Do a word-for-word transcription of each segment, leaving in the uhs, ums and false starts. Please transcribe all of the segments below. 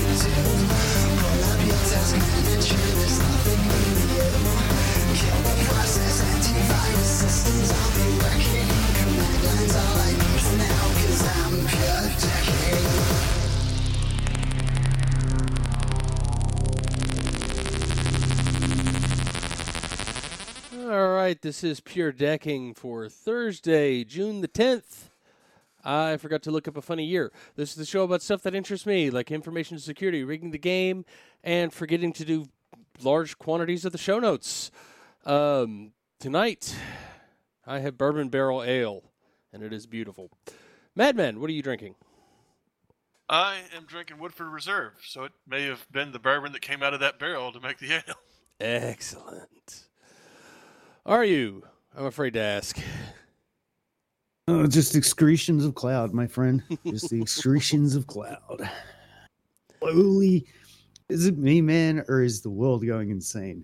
All right, this is Pure Decking for Thursday, June the tenth. I forgot to look up a funny year. This is the show about stuff that interests me, like information security, rigging the game, and forgetting to do large quantities of the show notes. Um, tonight, I have Bourbon Barrel Ale, and it is beautiful. Madman, what are you drinking? I am drinking Woodford Reserve, so it may have been the bourbon that came out of that barrel to make the ale. Excellent. Are you? I'm afraid to ask. Oh, just excretions of cloud, my friend. Just the excretions of cloud. Slowly. Is it me, man, or is the world going insane?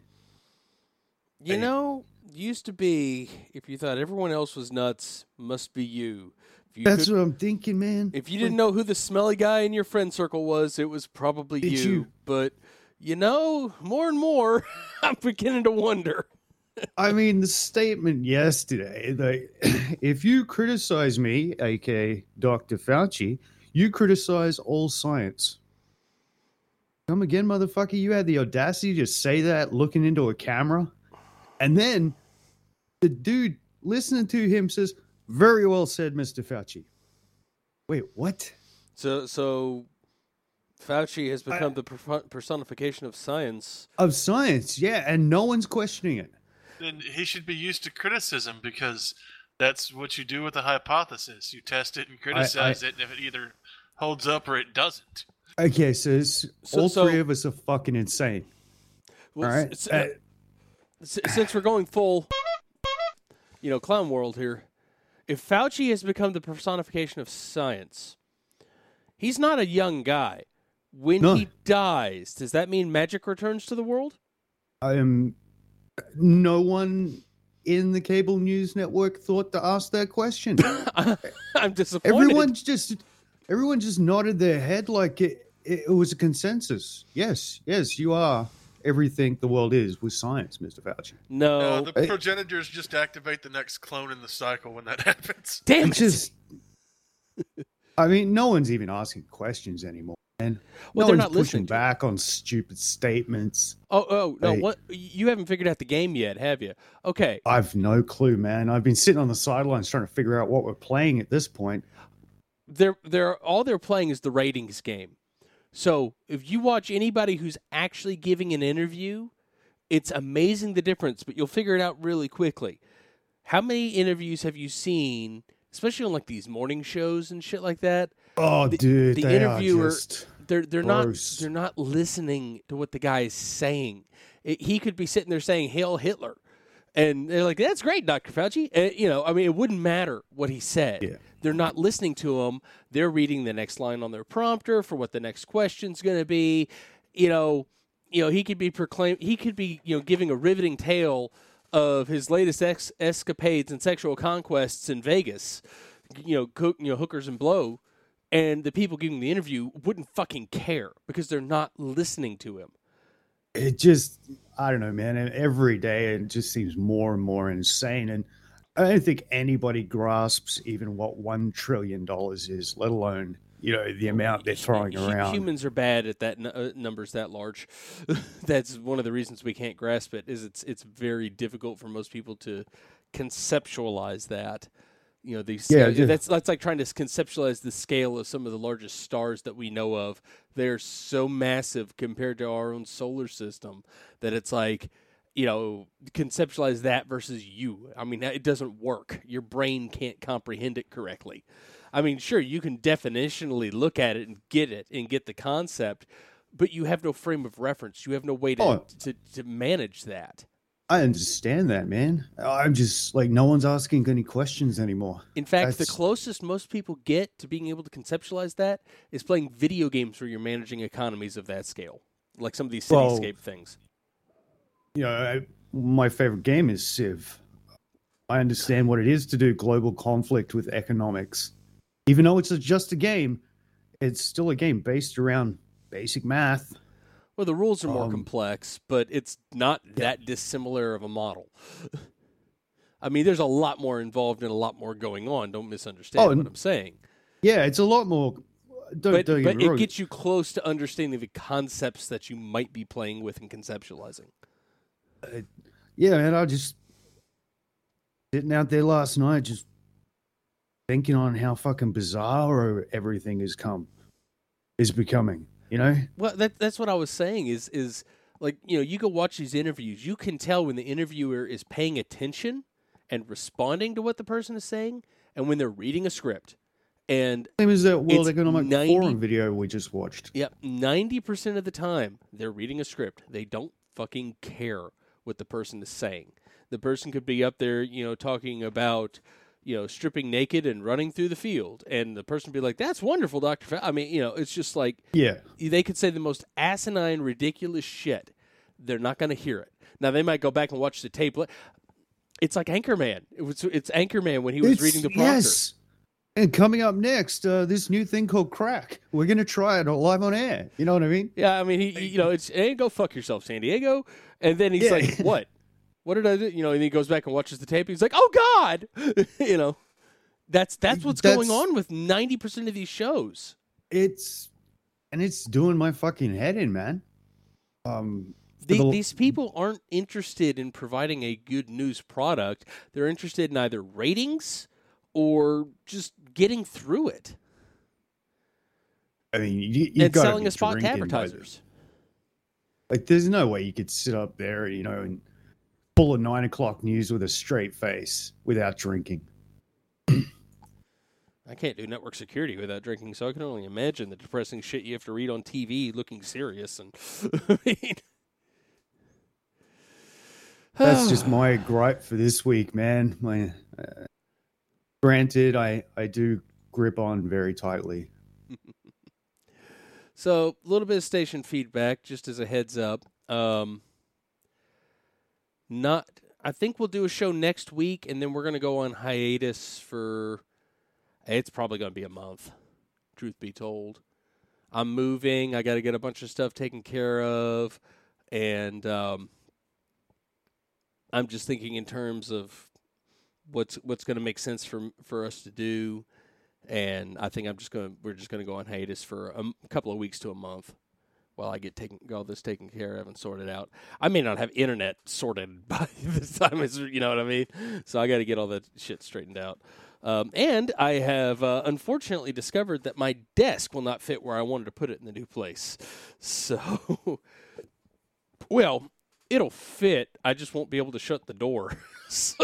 You know, used to be, if you thought everyone else was nuts, must be you. If you That's could, what I'm thinking, man. If you didn't know who the smelly guy in your friend circle was, it was probably you. you. But, you know, more and more, I'm beginning to wonder. I mean, the statement yesterday that if you criticize me, aka Doctor Fauci, you criticize all science. Come again, motherfucker. You had the audacity to say that looking into a camera. And then the dude listening to him says, very well said, Mister Fauci. Wait, what? So, so Fauci has become I, the personification of science. Of science, yeah, and no one's questioning it. Then he should be used to criticism because that's what you do with a hypothesis. You test it and criticize I, I, it, and if it either holds up or it doesn't. Okay, so, so all so, three of us are fucking insane. Well, all right? S- uh, since we're going full, you know, clown world here, if Fauci has become the personification of science, he's not a young guy. When no. he dies, does that mean magic returns to the world? I am... No one in the cable news network thought to ask that question. I'm disappointed. Everyone just, everyone just nodded their head like it, it was a consensus. Yes, yes, you are everything the world is with science, Mister Fauci. No, uh, the progenitors just activate the next clone in the cycle when that happens. Damn it! Just, I mean, no one's even asking questions anymore. And well, no they're one's not pushing listening back on stupid statements. Oh, oh no! Hey, what you haven't figured out the game yet, have you? Okay, I've no clue, man. I've been sitting on the sidelines trying to figure out what we're playing at this point. They're they're all they're playing is the ratings game. So if you watch anybody who's actually giving an interview, it's amazing the difference. But you'll figure it out really quickly. How many interviews have you seen, especially on like these morning shows and shit like that? Oh, the, dude, the they interviewer, are just they're they're gross. not they're not listening to what the guy is saying. It, he could be sitting there saying "Hail Hitler," and they're like, "That's great, Doctor Fauci." And, you know, I mean, it wouldn't matter what he said. Yeah. They're not listening to him. They're reading the next line on their prompter for what the next question's going to be. You know, you know, he could be proclaim. He could be, you know, giving a riveting tale of his latest ex- escapades and sexual conquests in Vegas. You know, cook, you know, hookers and blow. And the people giving the interview wouldn't fucking care because they're not listening to him. It just, I don't know, man. And every day it just seems more and more insane. And I don't think anybody grasps even what one trillion dollars is, let alone, you know, the amount they're throwing around. Humans are bad at that. Uh, numbers that large. That's one of the reasons we can't grasp it. Is it's it's very difficult for most people to conceptualize that. You know, these, yeah, uh, just, that's that's like trying to conceptualize the scale of some of the largest stars that we know of. They're so massive compared to our own solar system that it's like, you know, conceptualize that versus you. I mean, it doesn't work. Your brain can't comprehend it correctly. I mean, sure, you can definitionally look at it and get it and get the concept, but you have no frame of reference. You have no way to oh. to, to manage that. I understand that, man. I'm just like, no one's asking any questions anymore. In fact, That's... the closest most people get to being able to conceptualize that is playing video games where you're managing economies of that scale, like some of these cityscape well, things. You know, I, my favorite game is Civ. I understand what it is to do global conflict with economics. Even though it's just a game, it's still a game based around basic math. Well, the rules are more Um, complex, but it's not that dissimilar of a model. I mean, there's a lot more involved and a lot more going on. Don't misunderstand Oh, what and- I'm saying. Yeah, it's a lot more. Don't, But, don't get but me it wrong. gets you close to understanding the concepts that you might be playing with and conceptualizing. Yeah, man, I just sitting out there last night, just thinking on how fucking bizarre everything has come, is becoming. You know, Well, that, that's what I was saying is, is like, you know, you go watch these interviews. You can tell when the interviewer is paying attention and responding to what the person is saying and when they're reading a script. And same as that World It's Economic ninety Forum video we just watched. Yep, ninety percent of the time, they're reading a script. They don't fucking care what the person is saying. The person could be up there, you know, talking about, you know, stripping naked and running through the field. And the person would be like, that's wonderful, Doctor Fa-. I mean, you know, it's just like, Yeah, they could say the most asinine, ridiculous shit. They're not going to hear it. Now, they might go back and watch the tape. It's like Anchorman. It was, it's Anchorman when he was It's- reading the prompter. Yes. And coming up next, uh, this new thing called crack. We're gonna try it live on air. You know what I mean? Yeah, I mean, he, he- you know, it's hey, go fuck yourself, San Diego. And then he's Yeah. like, what? What did I do? You know, and he goes back and watches the tape. He's like, oh God, you know, that's that's what's That's- going on with ninety percent of these shows. It's and it's doing my fucking head in, man. Um, The, the- these people aren't interested in providing a good news product. They're interested in either ratings or just getting through it I mean, you, you and got selling a spot to advertisers. Like, there's no way you could sit up there, you know, and pull a nine o'clock news with a straight face without drinking. I can't do network security without drinking, so I can only imagine the depressing shit you have to read on T V looking serious. And I mean, That's just my gripe for this week, man. My, uh, granted, I I do grip on very tightly. So, a little bit of station feedback, just as a heads up. Um, not, I think we'll do a show next week, and then we're going to go on hiatus for. It's probably going to be a month. Truth be told, I'm moving. I got to get a bunch of stuff taken care of, and um, I'm just thinking in terms of what's what's going to make sense for for us to do. And I think I'm just going. We're just going to go on hiatus for a, a couple of weeks to a month, while I get taken all this taken care of and sorted out. I may not have internet sorted by this time. It's, you know what I mean? So I got to get all that shit straightened out. Um, and I have uh, unfortunately discovered that my desk will not fit where I wanted to put it in the new place. So, well, it'll fit. I just won't be able to shut the door. So.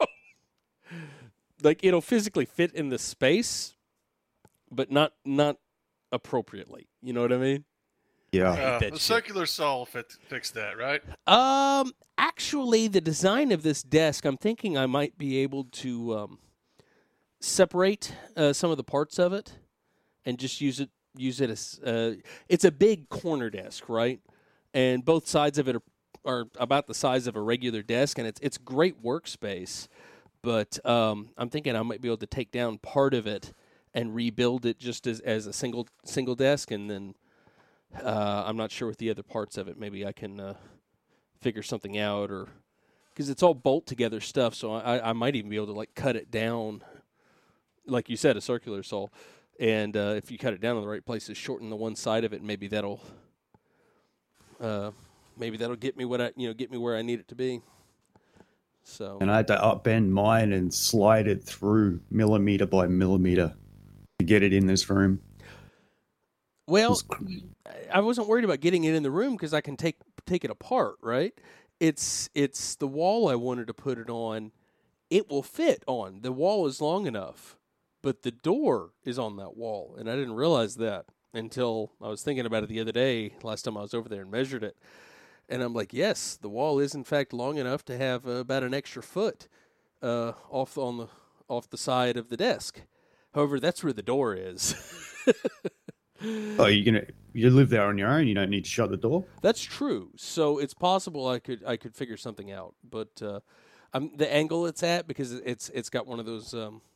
Like, it'll physically fit in the space, but not not appropriately. You know what I mean? Yeah. Uh, that the shit. circular saw will fit, fix that, right? Um, actually, the design of this desk, I'm thinking I might be able to um, separate uh, some of the parts of it and just use it use it as uh, it's a big corner desk, right? And both sides of it are, are about the size of a regular desk, and it's it's great workspace. But um, I'm thinking I might be able to take down part of it and rebuild it just as, as a single single desk, and then uh, I'm not sure with the other parts of it. Maybe I can uh, figure something out, or because it's all bolt together stuff, so I, I might even be able to like cut it down, like you said, a circular saw. And uh, if you cut it down in the right places, shorten the one side of it, maybe that'll uh, maybe that'll get me what I you know get me where I need it to be. So And I had to upbend mine and slide it through millimeter by millimeter to get it in this room. well, It's cr- I wasn't worried about getting it in the room because I can take take it apart, right? It's it's the wall I wanted to put it on. It will fit on. The wall is long enough, but the door is on that wall, and I didn't realize that until I was thinking about it the other day, last time I was over there and measured it. And I'm like, yes, the wall is in fact long enough to have uh, about an extra foot uh, off on the off the side of the desk. However, that's where the door is. Oh, you gonna you live there on your own? You don't need to shut the door. That's true. So it's possible I could I could figure something out, but uh, I'm, the angle it's at, because it's it's got one of those um,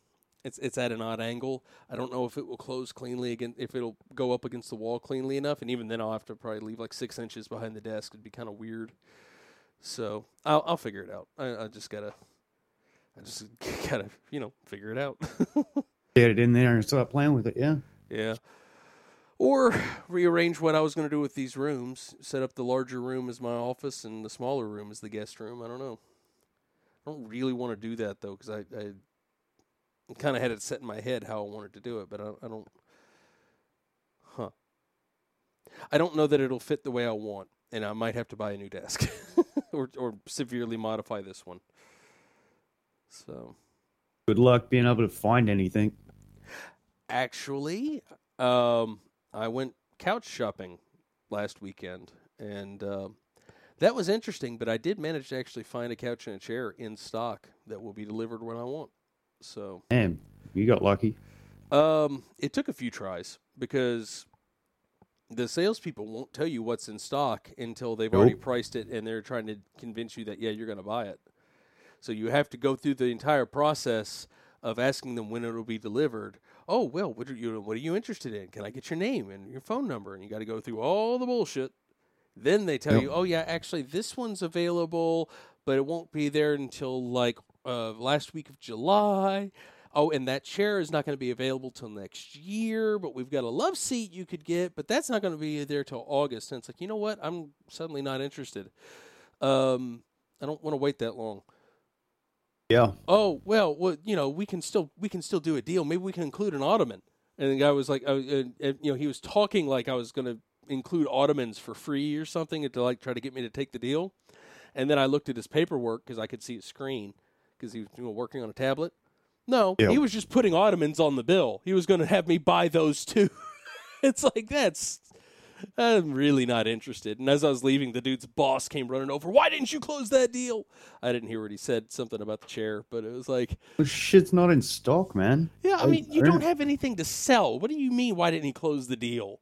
It's it's at an odd angle. I don't know if it will close cleanly again, if it'll go up against the wall cleanly enough. And even then, I'll have to probably leave like six inches behind the desk. It'd be kind of weird. So I'll I'll figure it out. I, I just gotta, I just gotta you know figure it out. Get it in there and start playing with it. Yeah. Yeah. Or rearrange what I was going to do with these rooms. Set up the larger room as my office and the smaller room as the guest room. I don't know. I don't really want to do that though, because I. I kind of had it set in my head how I wanted to do it, but I, I don't, huh. I don't know that it'll fit the way I want, and I might have to buy a new desk or or severely modify this one. So, good luck being able to find anything. Actually, um, I went couch shopping last weekend, and uh, that was interesting, but I did manage to actually find a couch and a chair in stock that will be delivered when I want. So, damn, you got lucky. Um, it took a few tries because the salespeople won't tell you what's in stock until they've nope. already priced it, and they're trying to convince you that yeah, you're going to buy it. So you have to go through the entire process of asking them when it will be delivered. Oh well, what are you what are you interested in? Can I get your name and your phone number? And you got to go through all the bullshit. Then they tell yep. you, oh yeah, actually this one's available, but it won't be there until like. Uh, last week of July. Oh, and that chair is not going to be available till next year, but we've got a love seat you could get, but that's not going to be there till August. And it's like, you know what? I'm suddenly not interested. Um, I don't want to wait that long. Yeah. Oh, well, well, you know, we can still we can still do a deal. Maybe we can include an ottoman. And the guy was like, uh, uh, uh, you know, he was talking like I was going to include ottomans for free or something to like try to get me to take the deal. And then I looked at his paperwork because I could see his screen. Because he was you know, working on a tablet. No, yep. he was just putting ottomans on the bill. He was going to have me buy those too. It's like, that's, I'm really not interested. And as I was leaving, the dude's boss came running over. Why didn't you close that deal? I didn't hear what he said, something about the chair, but it was like. Well, shit's not in stock, man. Yeah, I mean, you don't have anything to sell. What do you mean, why didn't he close the deal?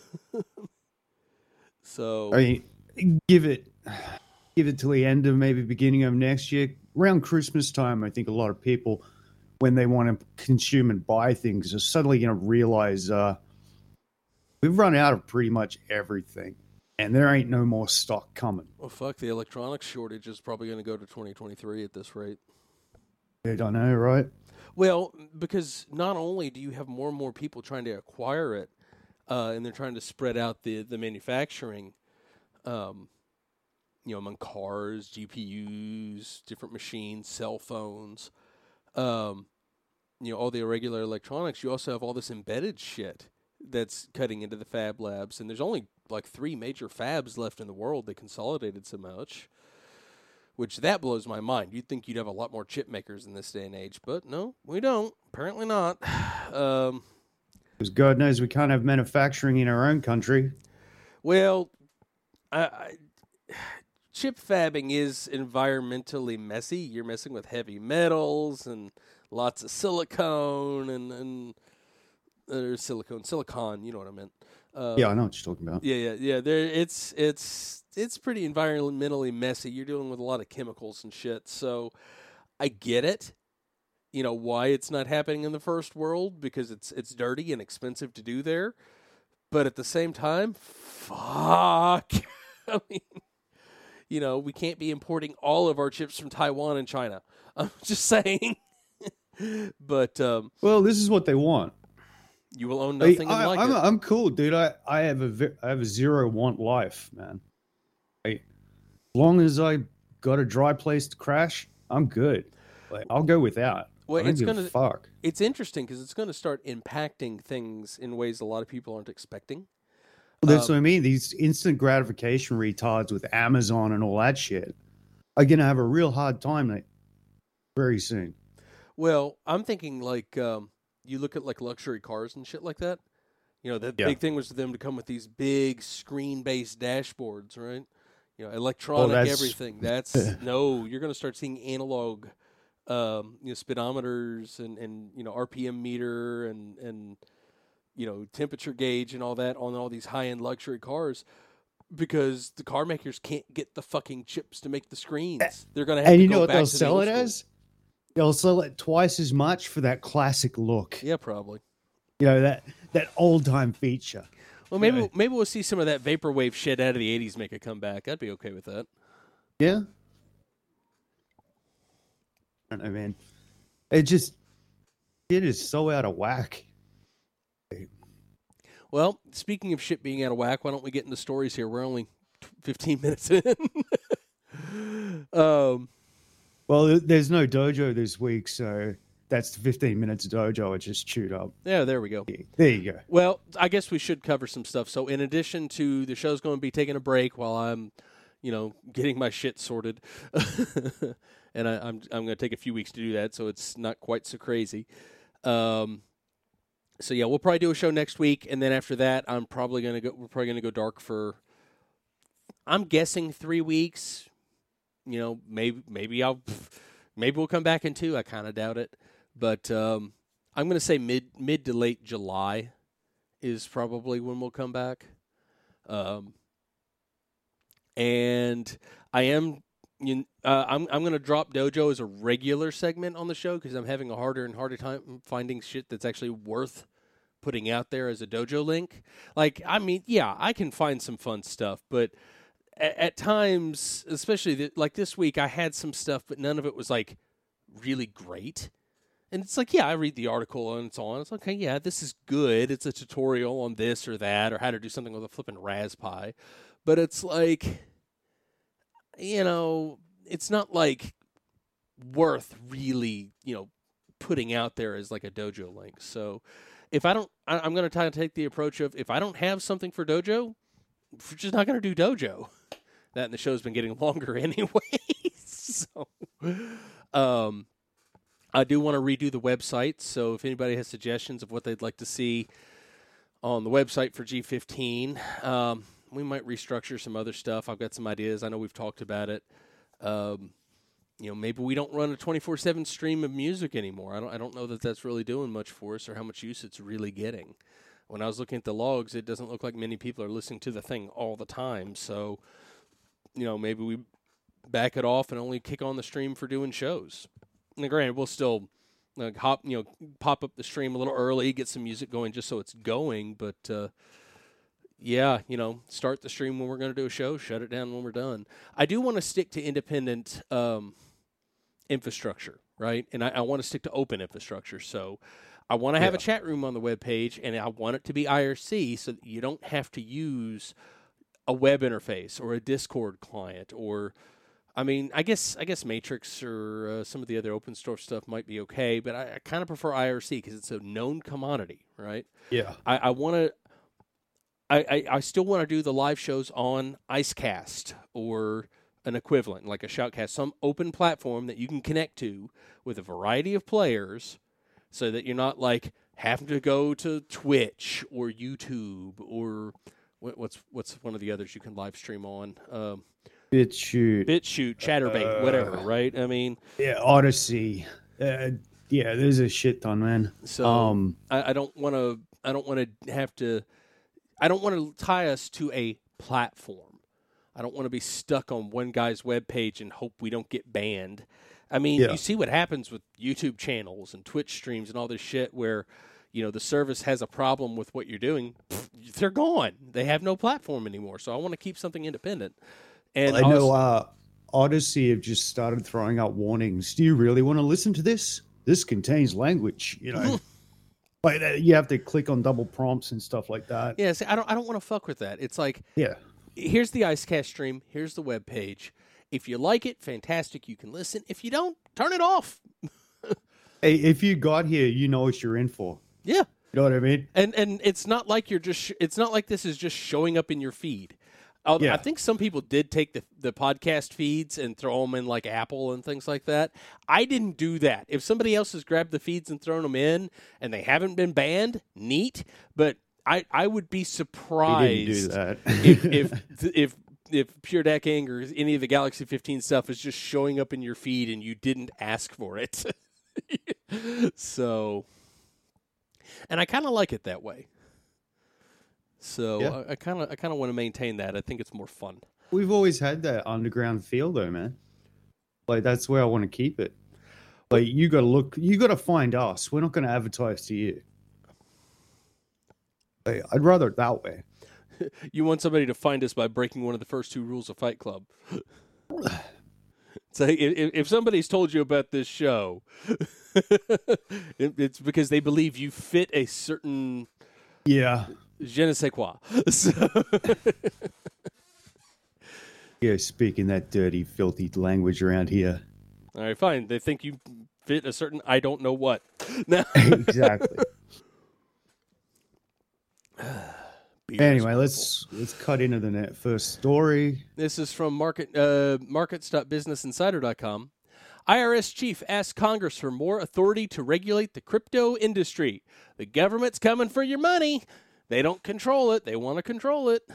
So. I mean, give it, give it till the end of maybe beginning of next year. Around Christmas time, I think a lot of people, when they want to consume and buy things, are suddenly going to realize uh, we've run out of pretty much everything, and there ain't no more stock coming. Well, fuck, the electronics shortage is probably going to go to twenty twenty-three at this rate. I don't know, right? Well, because not only do you have more and more people trying to acquire it, uh, and they're trying to spread out the, the manufacturing, um, you know, among cars, G P Us, different machines, cell phones, um, you know, all the irregular electronics. You also have all this embedded shit that's cutting into the fab labs. And there's only like three major fabs left in the world. They consolidated so much, which that blows my mind. You'd think you'd have a lot more chip makers in this day and age, but no, we don't. Apparently not. Um, because God knows we can't have manufacturing in our own country. Well, I... I chip fabbing is environmentally messy. You're messing with heavy metals and lots of silicone and and uh, silicone, silicon. You know what I meant? Uh, yeah, I know what you're talking about. Yeah, yeah, yeah. There, it's it's it's pretty environmentally messy. You're dealing with a lot of chemicals and shit. So I get it. You know why it's not happening in the first world, because it's it's dirty and expensive to do there. But at the same time, fuck. I mean. You know, we can't be importing all of our chips from Taiwan and China. I'm just saying. But um, well, this is what they want. You will own nothing I, I, like I'm, it. I'm cool, dude. I, I have a I have a zero want life, man. I, as long as I got a dry place to crash, I'm good. Like, I'll go without. Well, it's gonna fuck. It's interesting because it's going to start impacting things in ways a lot of people aren't expecting. Well, that's um, what I mean. These instant gratification retards with Amazon and all that shit are going to have a real hard time like, very soon. Well, I'm thinking like um, you look at like luxury cars and shit like that. You know, the yeah. big thing was for them to come with these big screen-based dashboards, right? You know, electronic oh, that's... everything. That's no, you're going to start seeing analog, um, you know, speedometers and, and you know R P M meter and and. you know, temperature gauge and all that on all these high-end luxury cars because the car makers can't get the fucking chips to make the screens. They're going to have and to you go know what back they'll to sell the it school. as? They'll sell it twice as much for that classic look. Yeah, probably. You know, that that old time feature. Well, maybe Yeah. maybe we'll see some of that vaporwave shit out of the eighties make a comeback. I'd be okay with that. Yeah. I don't know, man. It just it is so out of whack. Well, speaking of shit being out of whack, why don't we get into stories here? We're only fifteen minutes in. um, Well, there's no dojo this week, so that's the fifteen minutes dojo. It just chewed up. yeah, there we go. There you go. Well, I guess we should cover some stuff. So, in addition to the show's going to be taking a break while I'm, you know, getting my shit sorted, and I, I'm I'm going to take a few weeks to do that, so it's not quite so crazy. Um, so yeah, we'll probably do a show next week, and then after that, I'm probably going to go. We're probably going to go dark for. I'm guessing three weeks. You know, maybe maybe I'll maybe we'll come back in two. I kind of doubt it, but um, I'm going to say mid mid to late July is probably when we'll come back. Um, and I am you uh, I'm I'm going to drop Dojo as a regular segment on the show because I'm having a harder and harder time finding shit that's actually worth putting out there as a Dojo link. Like, I mean, yeah, I can find some fun stuff, but at, at times, especially the, like this week, I had some stuff, but none of it was like really great. And it's like, yeah, I read the article and it's on. It's like, okay, yeah, this is good. It's a tutorial on this or that or how to do something with a flipping Raspberry. But it's like, you know, it's not like worth really, you know, putting out there as like a Dojo link. So if I don't, I, I'm going to try to take the approach of if I don't have something for Dojo, we're just not going to do Dojo. That and the show's been getting longer anyway. So, um, I do want to redo the website. So if anybody has suggestions of what they'd like to see on the website for G fifteen, um, we might restructure some other stuff. I've got some ideas. I know we've talked about it. Um, you know, maybe we don't run a twenty-four seven stream of music anymore. I don't I don't know that that's really doing much for us or how much use it's really getting. When I was looking at the logs, it doesn't look like many people are listening to the thing all the time. So, you know, maybe we back it off and only kick on the stream for doing shows. Now, granted, we'll still like, hop, you know, pop up the stream a little early, get some music going just so it's going. But, uh, yeah, you know, start the stream when we're going to do a show, shut it down when we're done. I do want to stick to independent um, infrastructure, right? And I, I want to stick to open infrastructure. So I want to have yeah. a chat room on the web page, and I want it to be I R C so that you don't have to use a web interface or a Discord client or, I mean, I guess I guess Matrix or uh, some of the other open source stuff might be okay, but I, I kind of prefer I R C because it's a known commodity, right? Yeah. I, I want to. I, I, I still want to do the live shows on IceCast or an equivalent, like a Shoutcast, some open platform that you can connect to with a variety of players so that you're not like having to go to Twitch or YouTube or what, what's what's one of the others you can live stream on? Um, BitChute. BitChute, Chatterbait, uh, whatever, right? I mean... Yeah, Odyssey. Uh, yeah, there's a shit ton, man. So um, I, I don't want to I don't want to have to... I don't want to tie us to a platform. I don't want to be stuck on one guy's webpage and hope we don't get banned. I mean, yeah. you see what happens with YouTube channels and Twitch streams and all this shit where, you know, the service has a problem with what you're doing. Pfft, they're gone. They have no platform anymore. So I want to keep something independent. And I know uh, Odyssey have just started throwing out warnings. Do you really want to listen to this? This contains language, you know. Like you have to click on double prompts and stuff like that. Yeah, see, I don't I don't want to fuck with that. It's like, yeah, here's the IceCast stream. Here's the web page. If you like it, fantastic. You can listen. If you don't, turn it off. Hey, if you got here, you know what you're in for. Yeah, you know what I mean. And and it's not like you're just. It's not like this is just showing up in your feed. Although yeah. I think some people did take the, the podcast feeds and throw them in like Apple and things like that. I didn't do that. If somebody else has grabbed the feeds and thrown them in and they haven't been banned, neat. But I, I would be surprised do that. if, if if if Pure Decking or any of the Galaxy fifteen stuff is just showing up in your feed and you didn't ask for it. So, and I kind of like it that way. So yeah. I kind of I kind of want to maintain that. I think it's more fun. We've always had that underground feel, though, man. Like that's where I want to keep it. Like, you got to look, you got to find us. We're not going to advertise to you. Like, I'd rather it that way. You want somebody to find us by breaking one of the first two rules of Fight Club. It's like if, if somebody's told you about this show, it, it's because they believe you fit a certain Yeah. je ne sais quoi. So Yeah, speaking that dirty, filthy language around here. all right, fine. They think you fit a certain I don't know what. Now, Exactly. Beer is Anyway, wonderful. let's let's cut into the net first story. This is from market uh, markets dot business insider dot com. I R S chief asks Congress for more authority to regulate the crypto industry. The government's coming for your money. They don't control it. They want to control it.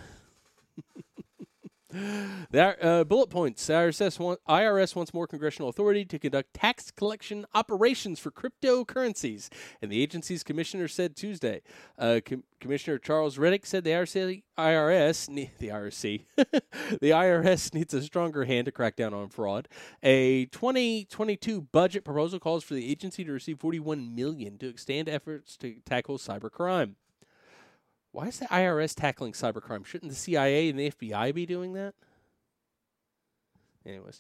There, uh, bullet points. I R S, want, I R S wants more congressional authority to conduct tax collection operations for cryptocurrencies, and the agency's commissioner said Tuesday. Uh, Com- Commissioner Charles Reddick said the I R C, I R S, the I R C, the I R S needs a stronger hand to crack down on fraud. A twenty twenty-two budget proposal calls for the agency to receive forty-one million dollars to extend efforts to tackle cybercrime. Why is the I R S tackling cybercrime? Shouldn't the C I A and the F B I be doing that? Anyways.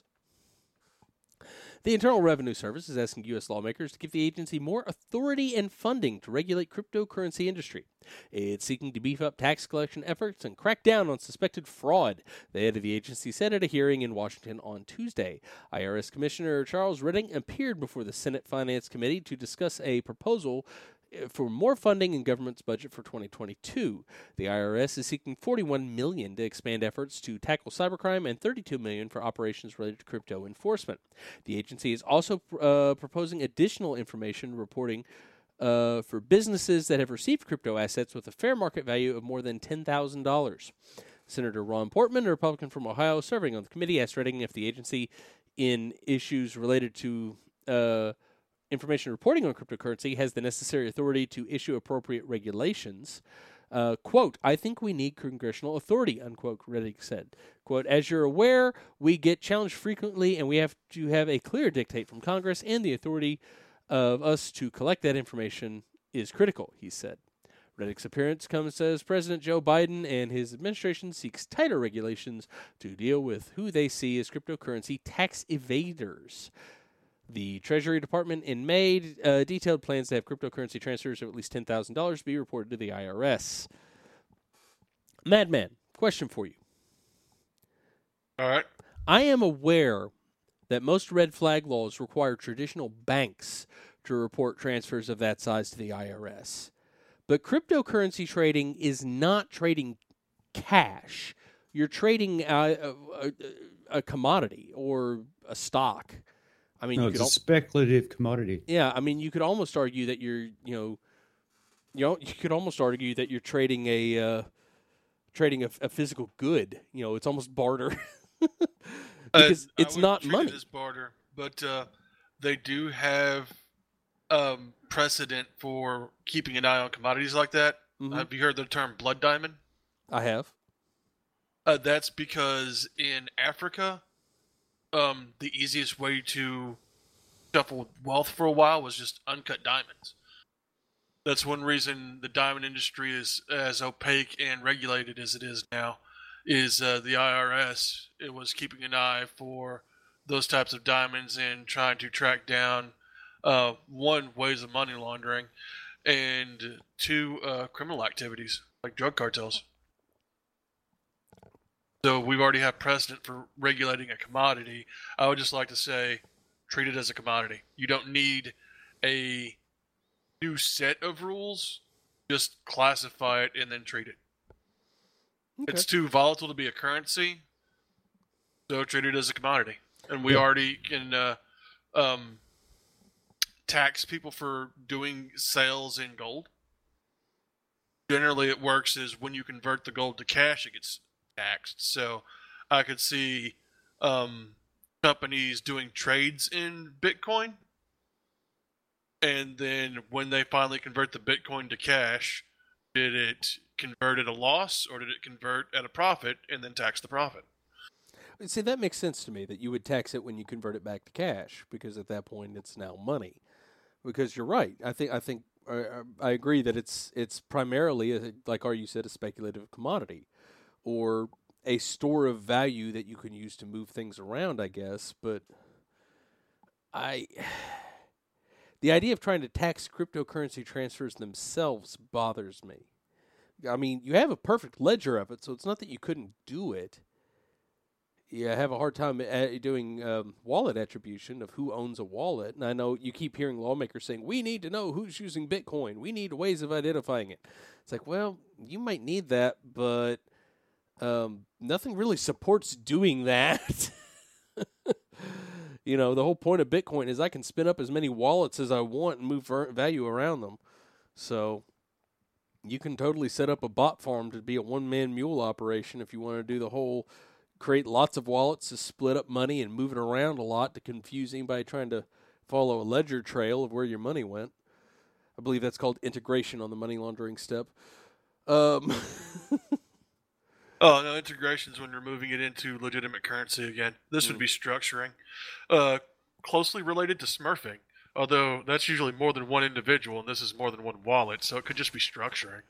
The Internal Revenue Service is asking U S lawmakers to give the agency more authority and funding to regulate cryptocurrency industry. It's seeking to beef up tax collection efforts and crack down on suspected fraud, the head of the agency said at a hearing in Washington on Tuesday. I R S Commissioner Charles Reddick appeared before the Senate Finance Committee to discuss a proposal for more funding in government's budget for twenty twenty-two. The I R S is seeking forty-one million dollars to expand efforts to tackle cybercrime and thirty-two million dollars for operations related to crypto enforcement. The agency is also uh, proposing additional information reporting uh, for businesses that have received crypto assets with a fair market value of more than ten thousand dollars. Senator Ron Portman, a Republican from Ohio, serving on the committee, asked Reddick if the agency, in issues related to uh, information reporting on cryptocurrency, has the necessary authority to issue appropriate regulations. Uh, quote, I think we need congressional authority, unquote, Reddick said. Quote, as you're aware, we get challenged frequently, and we have to have a clear dictate from Congress, and the authority of us to collect that information is critical, he said. Reddick's appearance comes as President Joe Biden and his administration seeks tighter regulations to deal with who they see as cryptocurrency tax evaders. The Treasury Department in May uh, detailed plans to have cryptocurrency transfers of at least ten thousand dollars be reported to the I R S. Madman, question for you. All right. I am aware that most red flag laws require traditional banks to report transfers of that size to the I R S. But cryptocurrency trading is not trading cash. You're trading a, a, a commodity or a stock. I mean, no, you it's could a al- speculative commodity. yeah. I mean, you could almost argue that you're, you know, you know, you could almost argue that you're trading a uh, trading a, a physical good. You know, it's almost barter because Uh, it's I not treat money. It as barter, but uh, they do have um, precedent for keeping an eye on commodities like that. Mhm. Have you heard the term blood diamond? I have. Uh, that's because in Africa, um, the easiest way to shuffle wealth for a while was just uncut diamonds. That's one reason the diamond industry is as opaque and regulated as it is now. Is uh, the I R S? It was keeping an eye for those types of diamonds and trying to track down uh, one, ways of money laundering, and two, uh, criminal activities like drug cartels. So we've already have precedent for regulating a commodity. I would just like to say, treat it as a commodity. You don't need a new set of rules. Just classify it and then treat it. Okay. It's too volatile to be a currency, so treat it as a commodity. And we Yeah. already can uh, um, tax people for doing sales in gold. Generally, it works is when you convert the gold to cash, it gets taxed. So I could see um, companies doing trades in Bitcoin, and then when they finally convert the Bitcoin to cash, did it convert at a loss or did it convert at a profit and then tax the profit? See, that makes sense to me that you would tax it when you convert it back to cash, because at that point it's now money. Because you're right. I think I think uh, I agree that it's it's primarily, a, like R, you said, a speculative commodity, or a store of value that you can use to move things around, I guess. But I, the idea of trying to tax cryptocurrency transfers themselves bothers me. I mean, you have a perfect ledger of it, so it's not that you couldn't do it. Yeah, I have a hard time doing um, wallet attribution of who owns a wallet. And I know you keep hearing lawmakers saying, we need to know who's using Bitcoin. We need ways of identifying it. It's like, well, you might need that, but um, nothing really supports doing that. You know, the whole point of Bitcoin is I can spin up as many wallets as I want and move value around them. So you can totally set up a bot farm to be a one-man mule operation if you want to do the whole create lots of wallets to split up money and move it around a lot to confuse anybody trying to follow a ledger trail of where your money went. I believe that's called integration on the money laundering step. Um, oh, no, integration is when you're moving it into legitimate currency again. This mm. would be structuring. Uh, closely related to smurfing, although that's usually more than one individual, and this is more than one wallet, so it could just be structuring.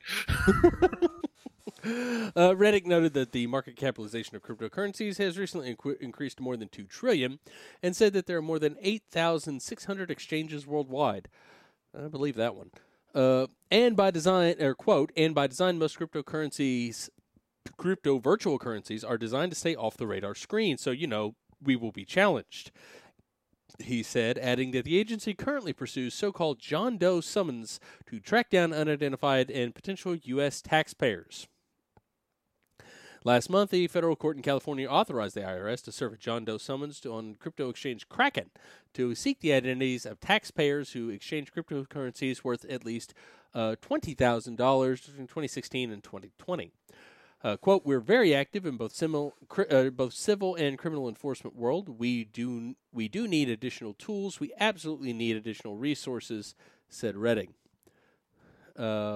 Uh, Reddit noted that the market capitalization of cryptocurrencies has recently inqu- increased to more than two trillion dollars and said that there are more than eight thousand six hundred exchanges worldwide. I believe that one. Uh, and by design, or quote, and by design, most cryptocurrencies, crypto virtual currencies are designed to stay off the radar screen. So, you know, we will be challenged. He said, adding that the agency currently pursues so-called John Doe summons to track down unidentified and potential U S taxpayers. Last month, the federal court in California authorized the I R S to serve a John Doe summons to, on crypto exchange Kraken to seek the identities of taxpayers who exchange cryptocurrencies worth at least uh, twenty thousand dollars between twenty sixteen and twenty twenty. Uh, quote, we're very active in both civil, uh, both civil and criminal enforcement world. We do, we do need additional tools. We absolutely need additional resources, said Redding. Uh,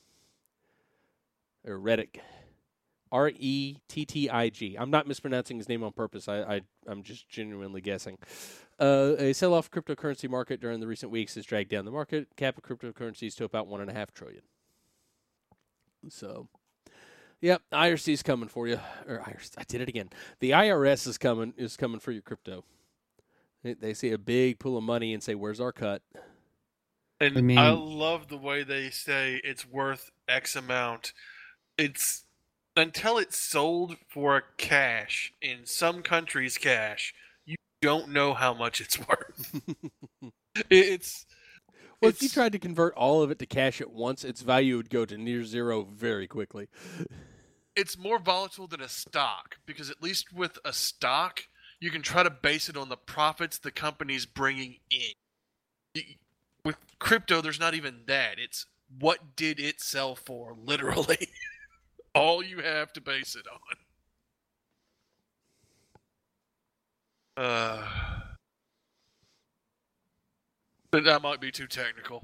or Reddick. R E T T I G. I'm not mispronouncing his name on purpose. I, I, I'm just genuinely guessing. Uh, a sell-off cryptocurrency market during the recent weeks has dragged down the market cap of cryptocurrencies to about one and a half trillion. So, yep, I R C is coming for you. Or I R C, I did it again. The I R S is coming is coming for your crypto. They, they see a big pool of money and say, "Where's our cut?" And I, mean, I love the way they say it's worth X amount. It's until it's sold for cash, in some countries cash, you don't know how much it's worth. it's Well, it's, if you tried to convert all of it to cash at once, its value would go to near zero very quickly. It's more volatile than a stock, because at least with a stock, you can try to base it on the profits the company's bringing in. With crypto, there's not even that. It's what did it sell for, literally. All you have to base it on. Uh, but that might be too technical.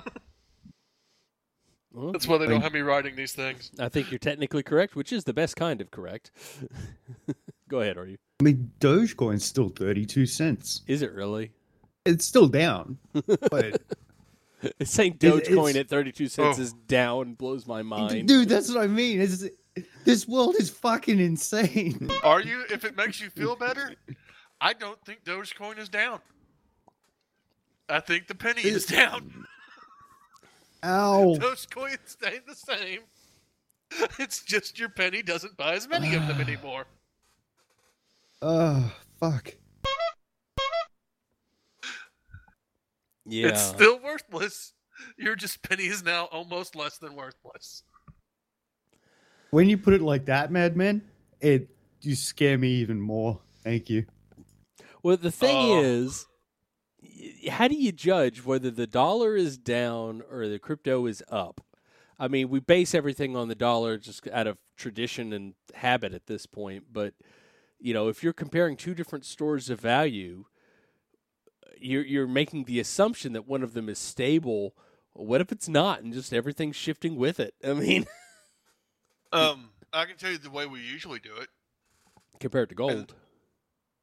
Well, that's why they don't have me writing these things. I think you're technically correct, which is the best kind of correct. Go ahead, are you? I mean, Dogecoin's still thirty-two cents. Is it really? It's still down, but... Saying Dogecoin at thirty-two cents oh. is down blows my mind. Dude, that's what I mean. It's, this world is fucking insane. Are you? If it makes you feel better, I don't think Dogecoin is down. I think the penny is down. Ow. Dogecoin staying the same. It's just your penny doesn't buy as many of them anymore. Oh, fuck. Yeah. It's still worthless. Your just penny is now almost less than worthless. When you put it like that, Madman, it you scare me even more. Thank you. Well, the thing oh. is, how do you judge whether the dollar is down or the crypto is up? I mean, we base everything on the dollar just out of tradition and habit at this point. But, you know, if you're comparing two different stores of value, You're you're making the assumption that one of them is stable. What if it's not, and just everything's shifting with it? I mean, um, I can tell you the way we usually do it. Compared to gold, And,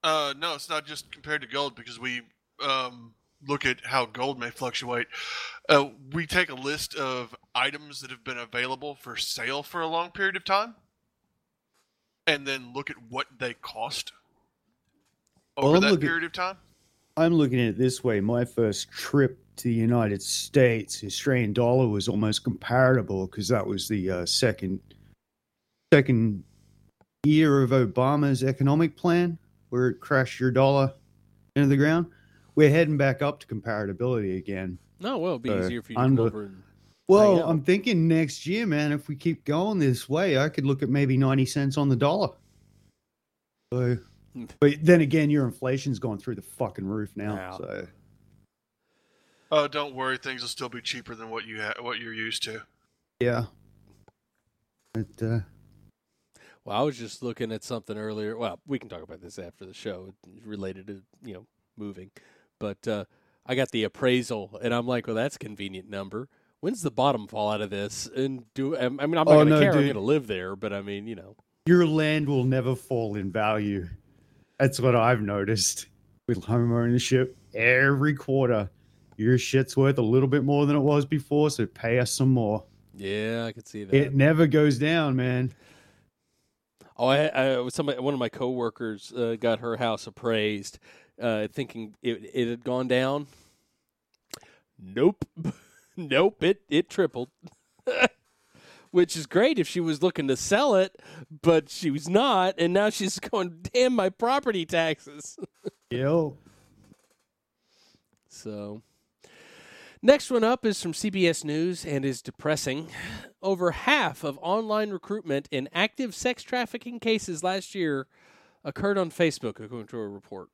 Uh, no, it's not just compared to gold because we um, look at how gold may fluctuate. Uh, we take a list of items that have been available for sale for a long period of time, and then look at what they cost over Well, I'm that looking- period of time. I'm looking at it this way. My first trip to the United States, the Australian dollar was almost comparable because that was the uh, second second year of Obama's economic plan, where it crashed your dollar into the ground. We're heading back up to comparability again. No, well, it'd be Uh, easier for you to under- come over and Well, Hang out. I'm thinking next year, man, if we keep going this way, I could look at maybe ninety cents on the dollar. So, Hmm. but then again, your inflation's going through the fucking roof now. Yeah. So, Oh, don't worry, things will still be cheaper than what you ha- what you're used to. yeah. But, uh, Well, I was just looking at something earlier. Well, we can talk about this after the show, related to you know moving. But uh, I got the appraisal, and I'm like, well, that's a convenient number. When's the bottom fall out of this? And do I mean I'm not Oh, going to no, care. I'm dude. going to live there, but I mean, you know, your land will never fall in value. That's what I've noticed with home ownership. Every quarter, your shit's worth a little bit more than it was before, so pay us some more. yeah, I could see that. It never goes down, man. Oh, I, I somebody, one of my coworkers uh, got her house appraised, uh, thinking it it had gone down. Nope, nope. It it tripled, which is great if she was looking to sell it, but she was not, and now she's going, damn my property taxes. Yo. So, next one up is from C B S News and is depressing. Over half of online recruitment in active sex trafficking cases last year occurred on Facebook, according to a report.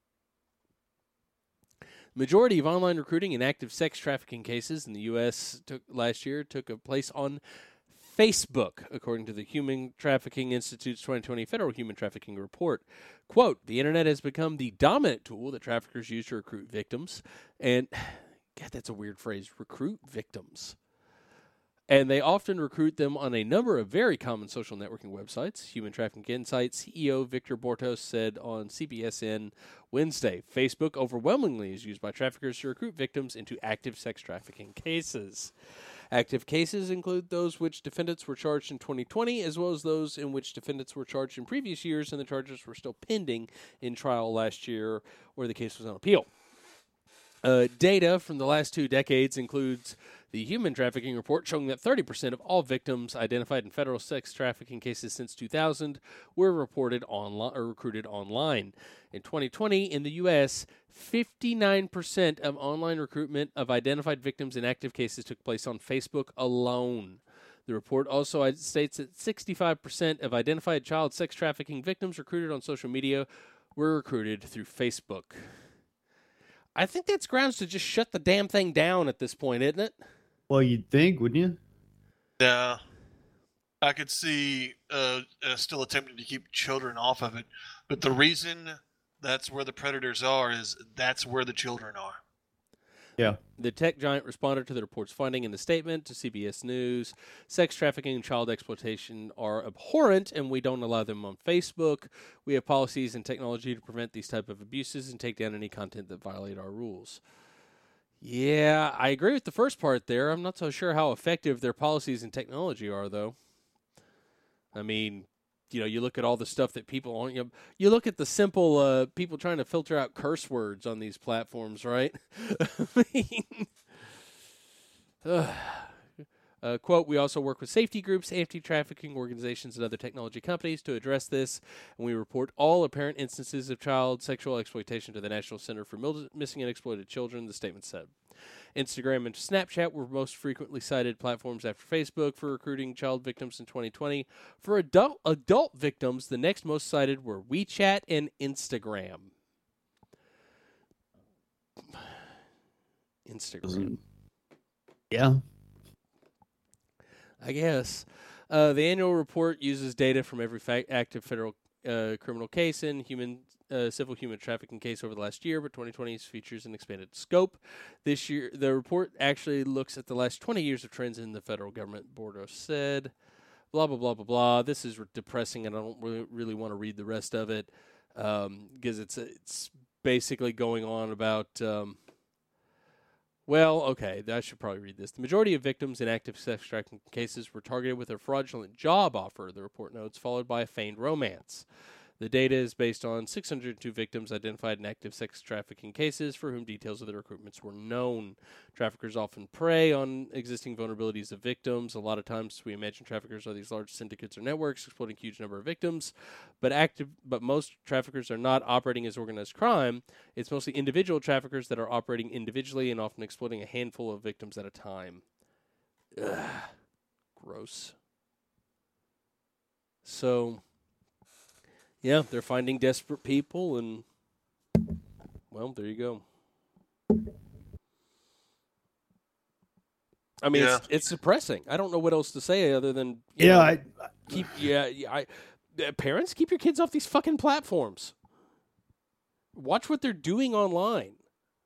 Majority of online recruiting and active sex trafficking cases in the U S took last year took a place on Facebook, according to the Human Trafficking Institute's twenty twenty Federal Human Trafficking Report. Quote, the internet has become the dominant tool that traffickers use to recruit victims. And, God, that's a weird phrase, recruit victims. And they often recruit them on a number of very common social networking websites. Human Trafficking Insight C E O Victor Bortos said on C B S N Wednesday, Facebook overwhelmingly is used by traffickers to recruit victims into active sex trafficking cases. Active cases include those which defendants were charged in twenty twenty, as well as those in which defendants were charged in previous years and the charges were still pending in trial last year or the case was on appeal. Uh, data from the last two decades includes the Human Trafficking Report showing that thirty percent of all victims identified in federal sex trafficking cases since two thousand were reported online or recruited online. In twenty twenty, in the U S, fifty-nine percent of online recruitment of identified victims in active cases took place on Facebook alone. The report also states that sixty-five percent of identified child sex trafficking victims recruited on social media were recruited through Facebook. I think that's grounds to just shut the damn thing down at this point, isn't it? Well, you'd think, wouldn't you? Yeah, I could see uh, uh, still attempting to keep children off of it, but the reason that's where the predators are is that's where the children are. Yeah. The tech giant responded to the report's finding in the statement to C B S News. Sex trafficking and child exploitation are abhorrent, and we don't allow them on Facebook. We have policies and technology to prevent these type of abuses and take down any content that violate our rules. Yeah, I agree with the first part there. I'm not so sure how effective their policies and technology are, though. I mean, you know, you look at all the stuff that people on, you know, you look at the simple uh, people trying to filter out curse words on these platforms, right? I mean, uh, uh, quote, we also work with safety groups, anti-trafficking organizations, and other technology companies to address this, and we report all apparent instances of child sexual exploitation to the National Center for Mil- Missing and Exploited Children, the statement said. Instagram and Snapchat were most frequently cited platforms after Facebook for recruiting child victims in twenty twenty. For adult adult victims, the next most cited were WeChat and Instagram. Instagram. Yeah. I guess. Uh, the annual report uses data from every fa- active federal uh, criminal case and human uh, civil human trafficking case over the last year, but twenty twenty features an expanded scope. This year, the report actually looks at the last twenty years of trends in the federal government, Bordeaux said. Blah, blah, blah, blah, blah. This is depressing, and I don't really, really want to read the rest of it. um, because it's it's basically going on about. Um, well, okay, I should probably read this. The majority of victims in active sex trafficking cases were targeted with a fraudulent job offer, the report notes, followed by a feigned romance. The data is based on six hundred two victims identified in active sex trafficking cases for whom details of the recruitments were known. Traffickers often prey on existing vulnerabilities of victims. A lot of times we imagine traffickers are these large syndicates or networks exploiting a huge number of victims, but active, but most traffickers are not operating as organized crime. It's mostly individual traffickers that are operating individually and often exploiting a handful of victims at a time. Ugh. Gross. So... yeah, they're finding desperate people, and, well, there you go. I mean, Yeah. it's, it's depressing. I don't know what else to say other than, you Yeah, know, I, keep, yeah, yeah, I, uh, parents, keep your kids off these fucking platforms. Watch what they're doing online.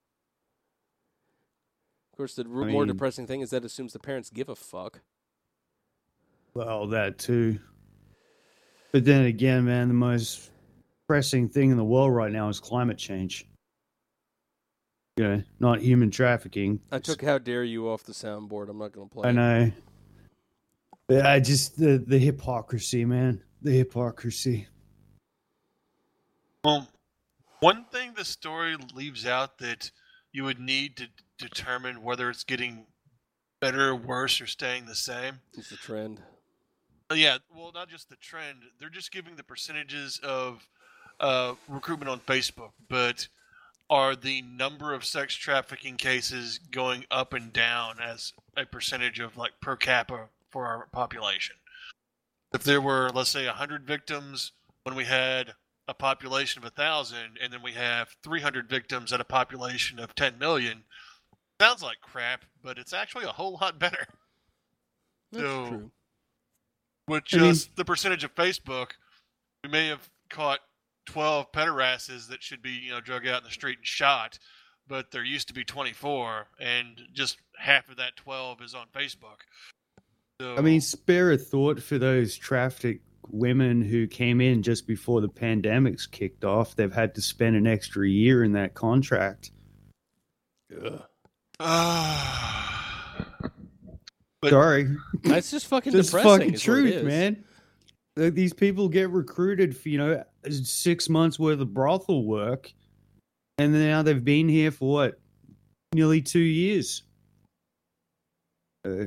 Of course, the r- I more mean- depressing thing is that it assumes the parents give a fuck. well, that too. But then again, man, the most pressing thing in the world right now is climate change. You know, not human trafficking. I took How Dare You off the soundboard. I'm not going to play I it. know. But I just the the hypocrisy, man. The hypocrisy. Well, one thing the story leaves out that you would need to determine whether it's getting better, worse, or staying the same. It's the trend. Uh, Yeah, well, not just the trend. They're just giving the percentages of uh, recruitment on Facebook, but are the number of sex trafficking cases going up and down as a percentage of like per capita for our population? If there were, let's say, one hundred victims when we had a population of one thousand, and then we have three hundred victims at a population of ten million, sounds like crap, but it's actually a whole lot better. That's So- true. With I mean- just the percentage of Facebook, we may have caught twelve pederasses that should be, you know, drug out in the street and shot, but there used to be twenty-four, and just half of that twelve is on Facebook. So, I mean, spare a thought for those trafficked women who came in just before the pandemic's kicked off. They've had to spend an extra year in that contract. Ugh. But- Sorry. That's just fucking Just depressing. fucking is what it truth, is. man. Like, these people get recruited for, you know, six months worth of brothel work, and now they've been here for what? Nearly two years. Uh,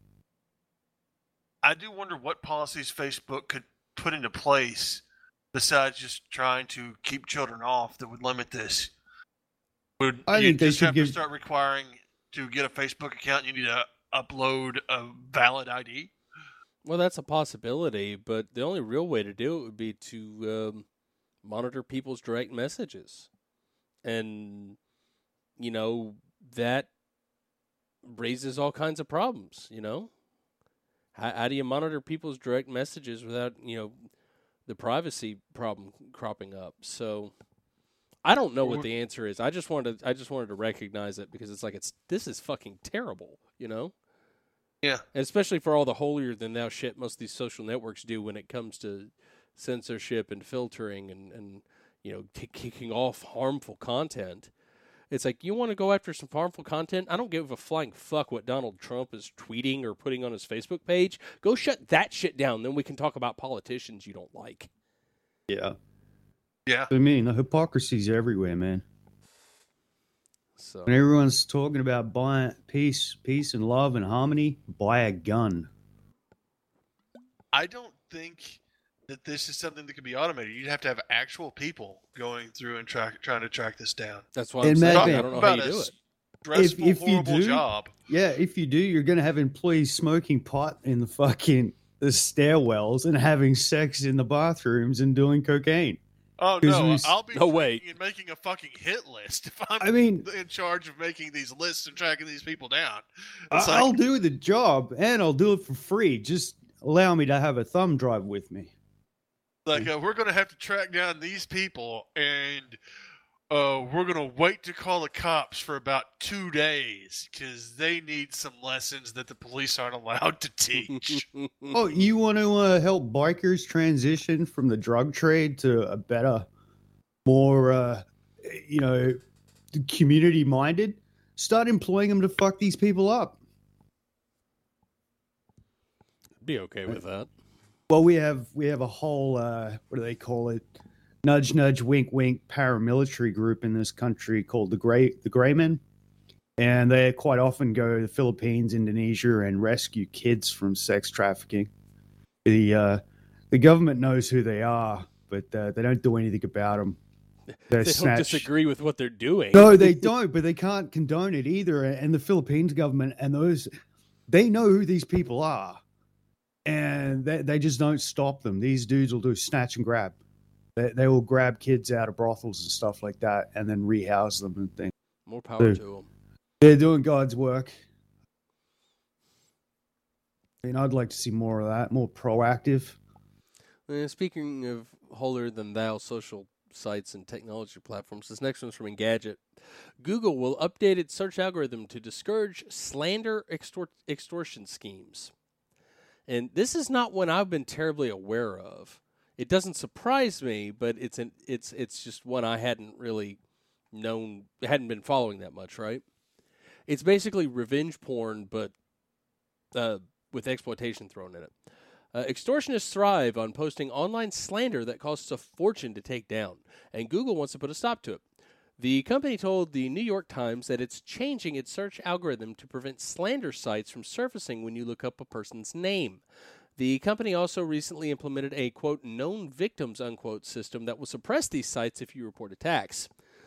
I do wonder what policies Facebook could put into place besides just trying to keep children off that would limit this. Would I you think they just should have give- to start requiring to get a Facebook account? You need to upload a valid I D. Well, that's a possibility, but the only real way to do it would be to um, monitor people's direct messages. And, you know, that raises all kinds of problems, you know? How, how do you monitor people's direct messages without, you know, the privacy problem cropping up? So I don't know what the answer is. I just wanted to, I just wanted to recognize it because it's like it's this is fucking terrible, you know? Yeah. And especially for all the holier than thou shit most of these social networks do when it comes to censorship and filtering and, and you know, t- kicking off harmful content. It's like, you want to go after some harmful content? I don't give a flying fuck what Donald Trump is tweeting or putting on his Facebook page. Go shut that shit down. Then we can talk about politicians you don't like. yeah. Yeah. I mean, the hypocrisy's everywhere, man. So When everyone's talking about buying peace, peace and love and harmony, buy a gun. I don't think that this is something that could be automated. You'd have to have actual people going through and track, trying to track this down. that's why I'm And saying Madman- I don't know About how you a do it. Stressful, if you horrible do- job. Yeah, if you do, you're going to have employees smoking pot in the fucking the stairwells and having sex in the bathrooms and doing cocaine. Oh 'Cause no, we s- I'll be No, wait. tracking and making a fucking hit list if I'm I mean, in charge of making these lists and tracking these people down. I- It's like, I'll do the job and I'll do it for free. Just allow me to have a thumb drive with me. like uh, we're gonna have to track down these people, and uh, we're gonna wait to call the cops for about two days because they need some lessons that the police aren't allowed to teach. Oh, you want to uh, help bikers transition from the drug trade to a better more, uh, you know, community minded, start employing them to fuck these people up. Be okay with that. Well, we have we have a whole uh, what do they call it? Nudge, nudge, wink, wink paramilitary group in this country called the Gray the Gray Men, and they quite often go to the Philippines, Indonesia, and rescue kids from sex trafficking. The uh, the government knows who they are, but uh, they don't do anything about them. They're they don't disagree with what they're doing. No, they don't, but they can't condone it either. And the Philippines government and those, they know who these people are. And they, they just don't stop them. These dudes will do snatch and grab. They, they will grab kids out of brothels and stuff like that and then rehouse them and things. More power they're, to them. They're doing God's work. I mean, I'd like to see more of that, more proactive. Uh, speaking of holier-than-thou social sites and technology platforms, this next one's from Engadget. Google will update its search algorithm to discourage slander extor- extortion schemes. And this is not one I've been terribly aware of. It doesn't surprise me, but it's an it's it's just one I hadn't really known, hadn't been following that much, right? It's basically revenge porn, but uh, with exploitation thrown in it. Uh, extortionists thrive on posting online slander that costs a fortune to take down, and Google wants to put a stop to it. The company told the New York Times that it's changing its search algorithm to prevent slander sites from surfacing when you look up a person's name. The company also recently implemented a, quote, known victims, unquote, system that will suppress these sites if you report attacks.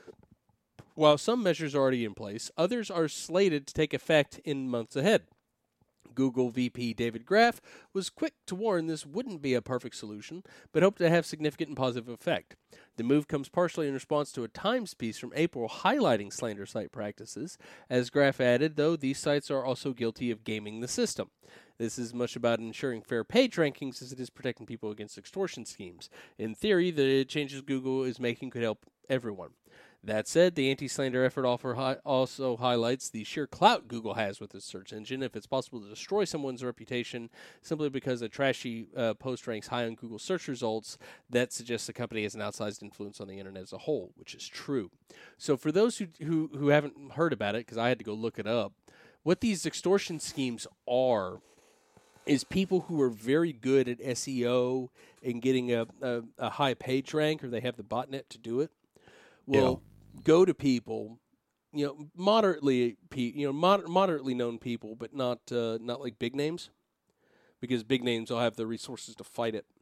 While some measures are already in place, others are slated to take effect in months ahead. Google V P David Graff was quick to warn this wouldn't be a perfect solution, but hoped to have significant and positive effect. The move comes partially in response to a Times piece from April highlighting slander site practices. As Graff added, though, these sites are also guilty of gaming the system. This is much about ensuring fair page rankings as it is protecting people against extortion schemes. In theory, the changes Google is making could help everyone. That said, the anti-slander effort also highlights the sheer clout Google has with its search engine. If it's possible to destroy someone's reputation simply because a trashy uh, post ranks high on Google search results, that suggests the company has an outsized influence on the internet as a whole, which is true. So for those who who, who haven't heard about it, because I had to go look it up, what these extortion schemes are is people who are very good at S E O and getting a, a, a high page rank, or they have the botnet to do it, will yeah. go to people, you know, moderately, you know, moder- moderately known people, but not uh, not like big names, because big names will have the resources to fight it,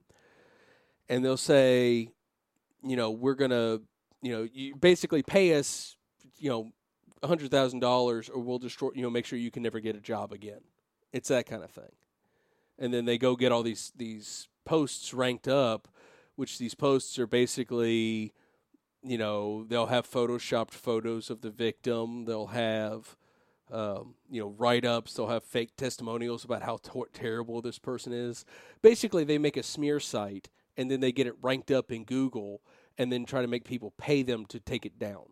and they'll say, you know, we're gonna, you know, you basically pay us, you know, a hundred thousand dollars, or we'll destroy, you know, make sure you can never get a job again. It's that kind of thing. And then they go get all these these posts ranked up, which these posts are basically, you know, they'll have photoshopped photos of the victim. They'll have, um, you know, write-ups. They'll have fake testimonials about how t- terrible this person is. Basically, they make a smear site, and then they get it ranked up in Google, and then try to make people pay them to take it down.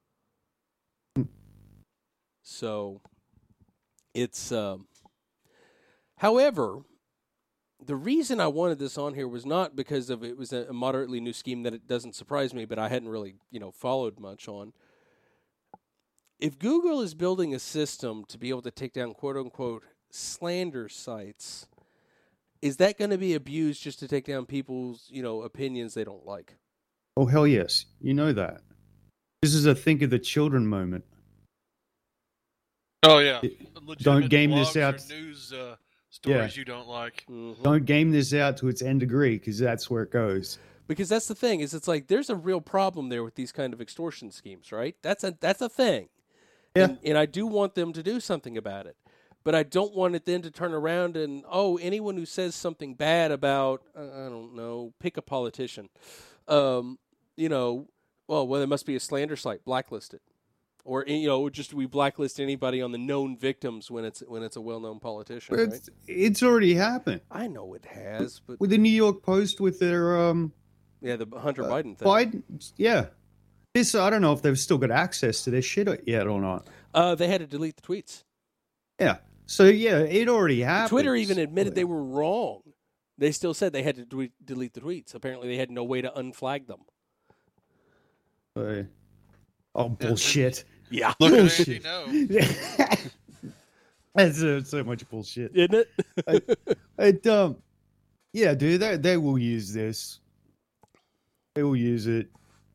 So, it's, um, however, the reason I wanted this on here was not because of it was a moderately new scheme that it doesn't surprise me, but I hadn't really, you know, followed much on. If Google is building a system to be able to take down quote-unquote slander sites, is that going to be abused just to take down people's, you know, opinions they don't like? Oh, hell yes. You know that. This is a think of the children moment. Oh, yeah. Don't game this out. News, uh, stories yeah. you don't like. Mm-hmm. Don't game this out to its end degree, because that's where it goes. Because that's the thing, is it's like there's a real problem there with these kind of extortion schemes, right? That's a that's a thing. Yeah. And, and I do want them to do something about it. But I don't want it then to turn around and, oh, anyone who says something bad about, uh, I don't know, pick a politician, um, you know, well, well, there must be a slander site, blacklisted. Or, you know, just we blacklist anybody on the known victims when it's when it's a well-known politician, right? It's, it's already happened. I know it has, but with the New York Post with their um, yeah, the Hunter uh, Biden thing. Biden, yeah. This I don't know if they've still got access to this shit yet or not. Uh, they had to delete the tweets. Yeah. So yeah, it already happened. Twitter even admitted they were wrong. They still said they had to de- delete the tweets. Apparently, they had no way to unflag them. Uh, oh, bullshit. Yeah, Look at Bullshit. Andy, no. That's uh, so much bullshit. isn't it? It, um, yeah, dude, they, they will use this. They will use it.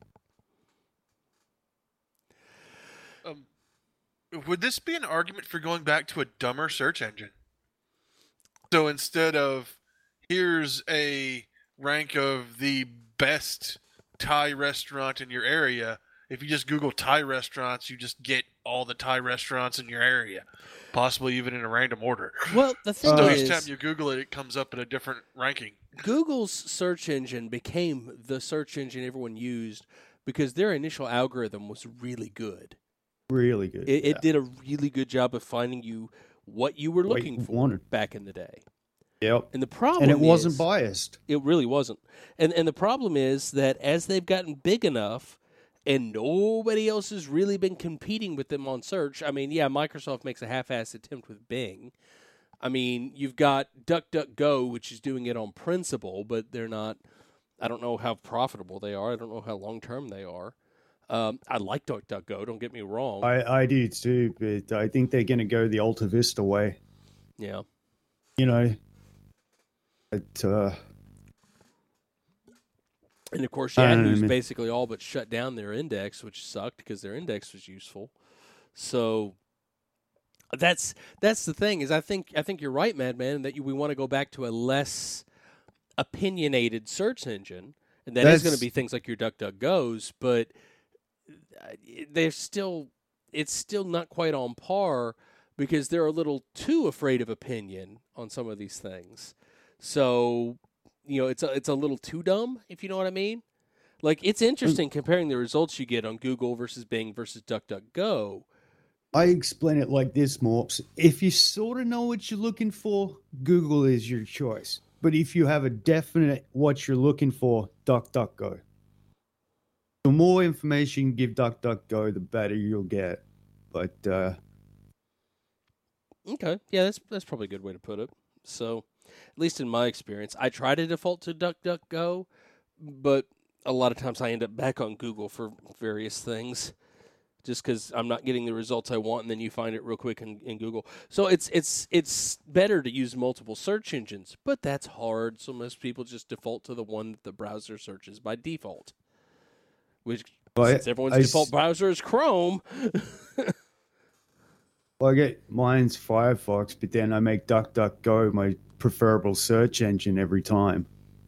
Um, would this be an argument for going back to a dumber search engine? So instead of here's a rank of the best Thai restaurant in your area, if you just Google Thai restaurants, you just get all the Thai restaurants in your area, possibly even in a random order. Well, the thing Uh, So is, each time you Google it, it comes up in a different ranking. Google's search engine became the search engine everyone used because their initial algorithm was really good. Really good. It, yeah. it did a really good job of finding you what you were What looking you for wanted. back in the day. Yep. And the problem And it wasn't is, biased. it really wasn't. And and the problem is that as they've gotten big enough and nobody else has really been competing with them on search. I mean, yeah, Microsoft makes a half-assed attempt with Bing. I mean, you've got DuckDuckGo, which is doing it on principle, but they're not, I don't know how profitable they are. I don't know how long-term they are. Um, I like DuckDuckGo, don't get me wrong. I, I do too, but I think they're going to go the Alta Vista way. yeah. You know, it, uh, And of course, I don't know, Yahoo's man. basically all but shut down their index, which sucked because their index was useful. So that's that's the thing is I think I think you're right, Madman, that you, we want to go back to a less opinionated search engine, and that is going to That's- be things like your DuckDuckGo's, but uh, they're still it's still not quite on par because they're a little too afraid of opinion on some of these things. So you know, it's a, it's a little too dumb, if you know what I mean. Like, it's interesting comparing the results you get on Google versus Bing versus DuckDuckGo. I explain it like this, Morps. If you sort of know what you're looking for, Google is your choice. But if you have a definite what you're looking for, DuckDuckGo. The more information you give DuckDuckGo, the better you'll get. But uh, Okay, yeah, that's that's probably a good way to put it. So, at least in my experience, I try to default to DuckDuckGo, but a lot of times I end up back on Google for various things, just because I'm not getting the results I want, and then you find it real quick in, in Google. So it's it's it's better to use multiple search engines, but that's hard. So most people just default to the one that the browser searches by default, which Well, since everyone's I default s- browser is Chrome. well, I get mine's Firefox, but then I make DuckDuckGo my preferable search engine every time.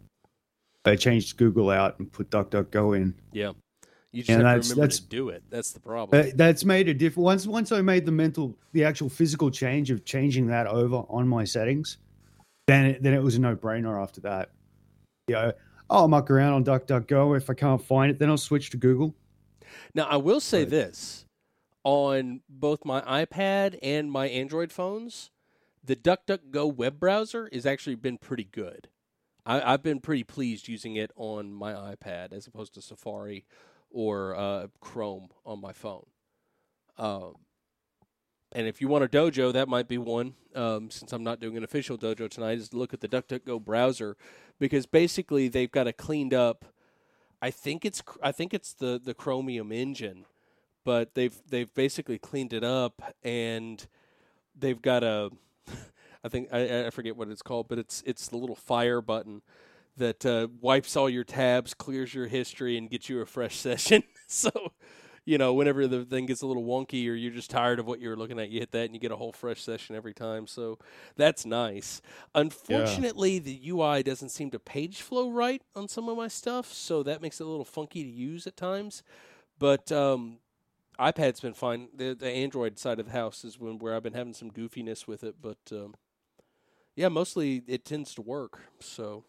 I changed Google out and put DuckDuckGo in. Yeah, you just And have that's- to remember that's- to do it. That's the problem. That, that's made a difference. Once, once I made the mental, the actual physical change of changing that over on my settings, then it, then it was a no-brainer after that. Yeah, I'll muck around on DuckDuckGo. If I can't find it, then I'll switch to Google. Now, I will say Right. this. On both my iPad and my Android phones, the DuckDuckGo web browser has actually been pretty good. I, I've been pretty pleased using it on my iPad as opposed to Safari or uh, Chrome on my phone. Um, and if you want a dojo, that might be one. Um, since I'm not doing an official dojo tonight, is to look at the DuckDuckGo browser because basically they've got a cleaned up. I think it's I think it's the, the Chromium engine, but they've they've basically cleaned it up and they've got a I think I, I forget what it's called, but it's it's the little fire button that uh, wipes all your tabs, clears your history, and gets you a fresh session. So, you know, whenever the thing gets a little wonky or you're just tired of what you're looking at, you hit that and you get a whole fresh session every time. So that's nice. Unfortunately, the U I doesn't seem to page flow right on some of my stuff, so that makes it a little funky to use at times. But um, iPad's been fine. The, the Android side of the house is when where I've been having some goofiness with it, but um, yeah, mostly it tends to work. So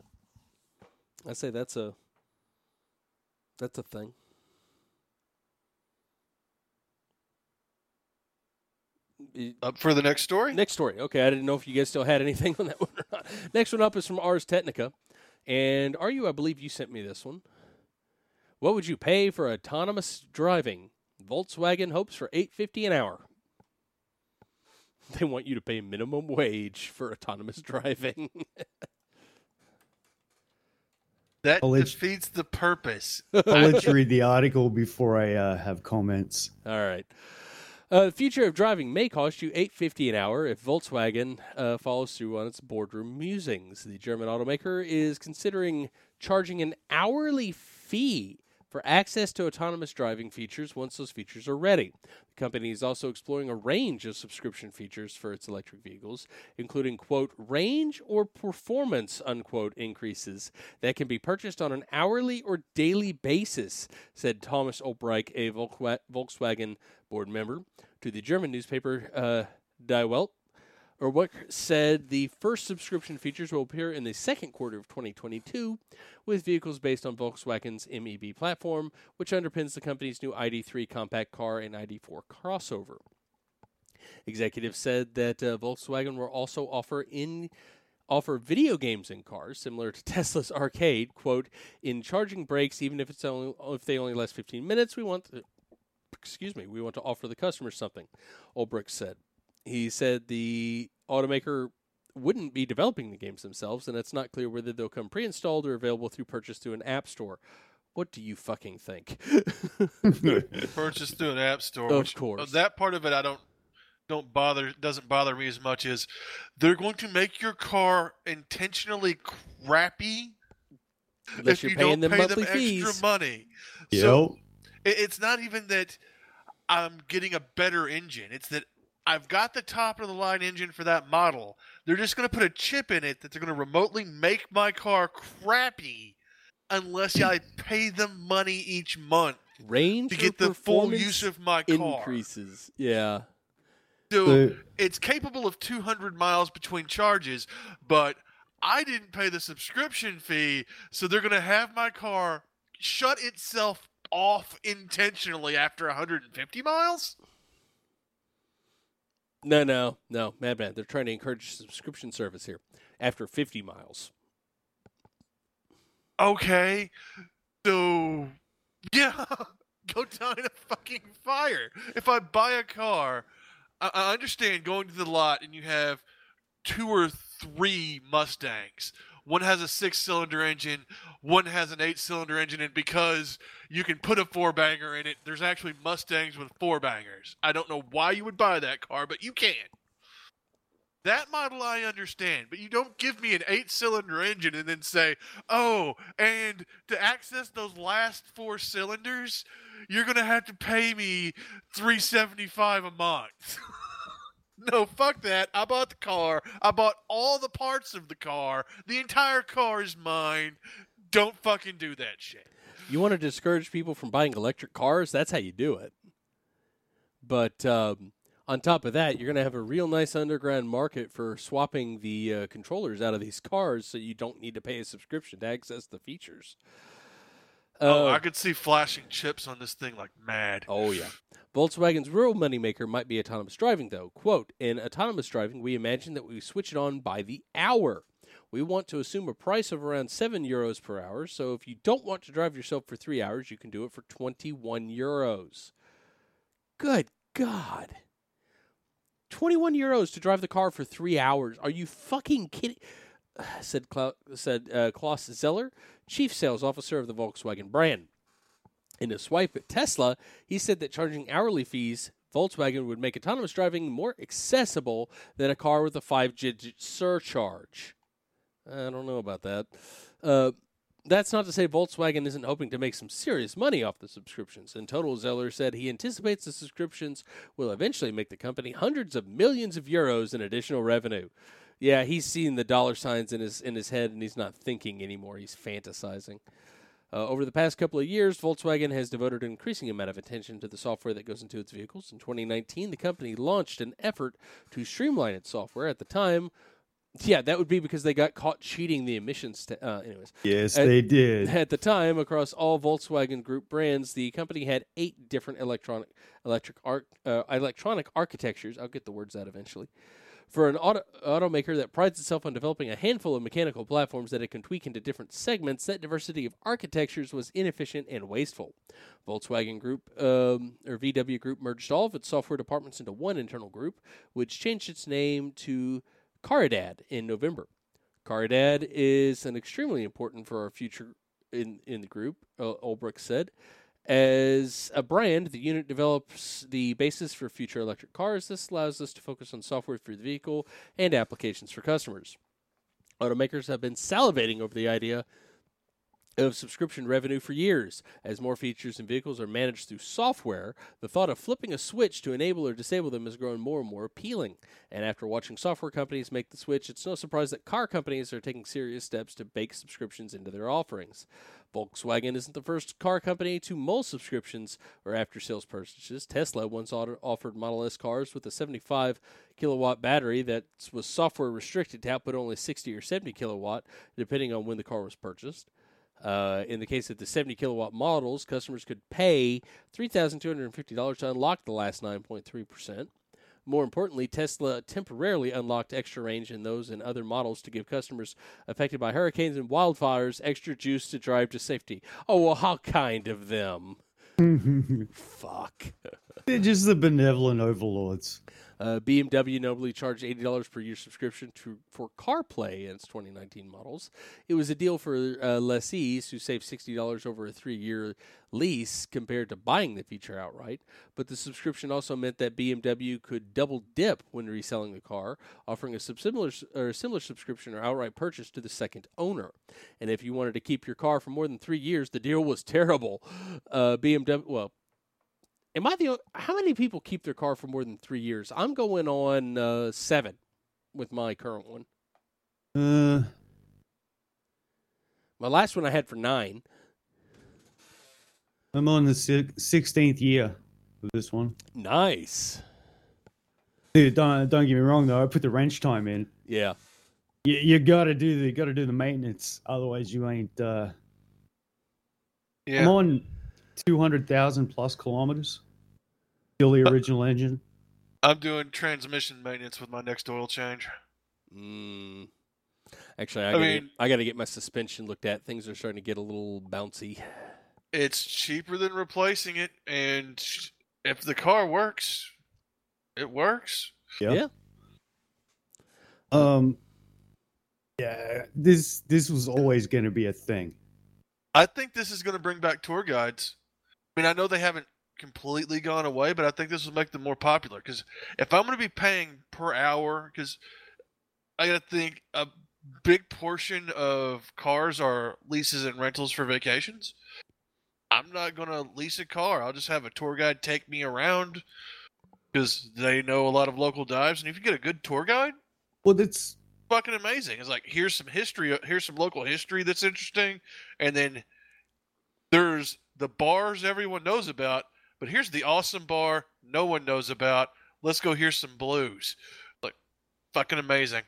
I say that's a that's a thing. It- Up for the next story? Next story. Okay, I didn't know if you guys still had anything on that one or not. Next one up is from Ars Technica. And are you, I believe you sent me this one. What would you pay for autonomous driving? Volkswagen hopes for eight fifty an hour. They want you to pay minimum wage for autonomous driving. That I'll let, defeats the purpose. I'll let you read the article before I uh, have comments. All right. Uh, the future of driving may cost you eight dollars and fifty cents an hour if Volkswagen uh, follows through on its boardroom musings. The German automaker is considering charging an hourly fee for access to autonomous driving features once those features are ready. The company is also exploring a range of subscription features for its electric vehicles, including, quote, range or performance, unquote, increases that can be purchased on an hourly or daily basis, said Thomas Ulbrich, a Volkswagen board member, to the German newspaper uh, Die Welt. Ulbrich said the first subscription features will appear in the second quarter of twenty twenty-two with vehicles based on Volkswagen's M E B platform, which underpins the company's new I D three compact car and I D four crossover. Executives said that uh, Volkswagen will also offer in offer video games in cars, similar to Tesla's arcade. Quote, in charging breaks, even if it's only if they only last fifteen minutes, we want to, excuse me, we want to offer the customers something, Ulbrich said. He said the automaker wouldn't be developing the games themselves, and it's not clear whether they'll come pre-installed or available through purchase through an app store. What do you fucking think? Purchase through an app store. Of which, course. That part of it I don't don't bother doesn't bother me as much as they're going to make your car intentionally crappy Unless if you're you paying don't them pay them monthly extra fees. money. Yep. So it, it's not even that I'm getting a better engine. It's that I've got the top of the line engine for that model. They're just going to put a chip in it that they're going to remotely make my car crappy unless I pay them money each month Range to or get the full performance use of my car. increases. Yeah. So The- it's capable of two hundred miles between charges, but I didn't pay the subscription fee, so they're going to have my car shut itself off intentionally after one hundred fifty miles? No, no, no, madman. They're trying to encourage subscription service here after fifty miles. Okay, so yeah, go down in a fucking fire. If I buy a car, I, I understand going to the lot and you have two or three Mustangs. One has a six-cylinder engine, one has an eight-cylinder engine, and because you can put a four-banger in it, there's actually Mustangs with four-bangers. I don't know why you would buy that car, but you can. That model I understand, but you don't give me an eight-cylinder engine and then say, oh, and to access those last four cylinders, you're going to have to pay me three dollars and seventy-five cents a month. No, fuck that. I bought the car. I bought all the parts of the car. The entire car is mine. Don't fucking do that shit. You want to discourage people from buying electric cars? That's how you do it. But um, on top of that, you're going to have a real nice underground market for swapping the uh, controllers out of these cars so you don't need to pay a subscription to access the features. Oh, Uh, I could see flashing chips on this thing like mad. Oh, yeah. Volkswagen's real moneymaker might be autonomous driving, though. Quote, in autonomous driving, we imagine that we switch it on by the hour. We want to assume a price of around seven euros per hour, so if you don't want to drive yourself for three hours, you can do it for twenty-one euros. Good God. twenty-one euros to drive the car for three hours. Are you fucking kidding? Said, Cla- said uh, Klaus Zeller, chief sales officer of the Volkswagen brand. In a swipe at Tesla, he said that charging hourly fees, Volkswagen would make autonomous driving more accessible than a car with a five-digit surcharge. I don't know about that. Uh, that's not to say Volkswagen isn't hoping to make some serious money off the subscriptions. In total, Zeller said he anticipates the subscriptions will eventually make the company hundreds of millions of euros in additional revenue. Yeah, he's seen the dollar signs in his in his head, and he's not thinking anymore. He's fantasizing. Uh, over the past couple of years, Volkswagen has devoted an increasing amount of attention to the software that goes into its vehicles. In twenty nineteen, the company launched an effort to streamline its software. At the time, yeah, that would be because they got caught cheating the emissions. Te- uh, anyways, Yes, At- they did. at the time, across all Volkswagen Group brands, the company had eight different electronic electric arc, uh, electronic architectures. I'll get the words out eventually. For an auto, automaker that prides itself on developing a handful of mechanical platforms that it can tweak into different segments, that diversity of architectures was inefficient and wasteful. Volkswagen Group, um, or V W Group, merged all of its software departments into one internal group, which changed its name to Caridad in November. Caridad is an extremely important for our future in, in the group, uh, Ulbrich said. As a brand, the unit develops the basis for future electric cars. This allows us to focus on software for the vehicle and applications for customers. Automakers have been salivating over the idea of subscription revenue for years. As more features and vehicles are managed through software, the thought of flipping a switch to enable or disable them has grown more and more appealing. And after watching software companies make the switch, it's no surprise that car companies are taking serious steps to bake subscriptions into their offerings. Volkswagen isn't the first car company to mull subscriptions or after-sales purchases. Tesla once offered Model S cars with a seventy-five kilowatt battery that was software restricted to output only sixty or seventy kilowatt, depending on when the car was purchased. Uh, in the case of the seventy kilowatt models, customers could pay three thousand two hundred fifty dollars to unlock the last nine point three percent. More importantly, Tesla temporarily unlocked extra range in those and other models to give customers affected by hurricanes and wildfires extra juice to drive to safety. Oh, well, how kind of them. Fuck. They're just the benevolent overlords. Uh, B M W notably charged eighty dollars per year subscription to, for CarPlay in its twenty nineteen models. It was a deal for uh, lessees who saved sixty dollars over a three-year lease compared to buying the feature outright. But the subscription also meant that B M W could double dip when reselling the car, offering a similar, or a similar subscription or outright purchase to the second owner. And if you wanted to keep your car for more than three years, the deal was terrible. Uh, B M W, well, Am I the? How many people keep their car for more than three years? I'm going on uh, seven with my current one. Uh, my last one I had for nine. I'm on the sixteenth year of this one. Nice. Dude, don't don't get me wrong though. I put the wrench time in. Yeah. You you gotta do the gotta do the maintenance. Otherwise, you ain't. Uh... Yeah. I'm on two hundred thousand plus kilometers. Still the original engine. I'm doing transmission maintenance with my next oil change. Mm. Actually, I, I gotta, mean, I got to get my suspension looked at. Things are starting to get a little bouncy. It's cheaper than replacing it, and if the car works, it works. Yep. Yeah. Um. Yeah. This this was always going to be a thing. I think this is going to bring back tour guides. I mean, I know they haven't completely gone away, but I think this will make them more popular. Because if I'm going to be paying per hour, because I got to think a big portion of cars are leases and rentals for vacations. I'm not going to lease a car. I'll just have a tour guide take me around because they know a lot of local dives. And if you get a good tour guide, well, that's fucking amazing. It's like, here's some history, here's some local history that's interesting, and then there's the bars everyone knows about, but here's the awesome bar no one knows about. Let's go hear some blues. Like, fucking amazing.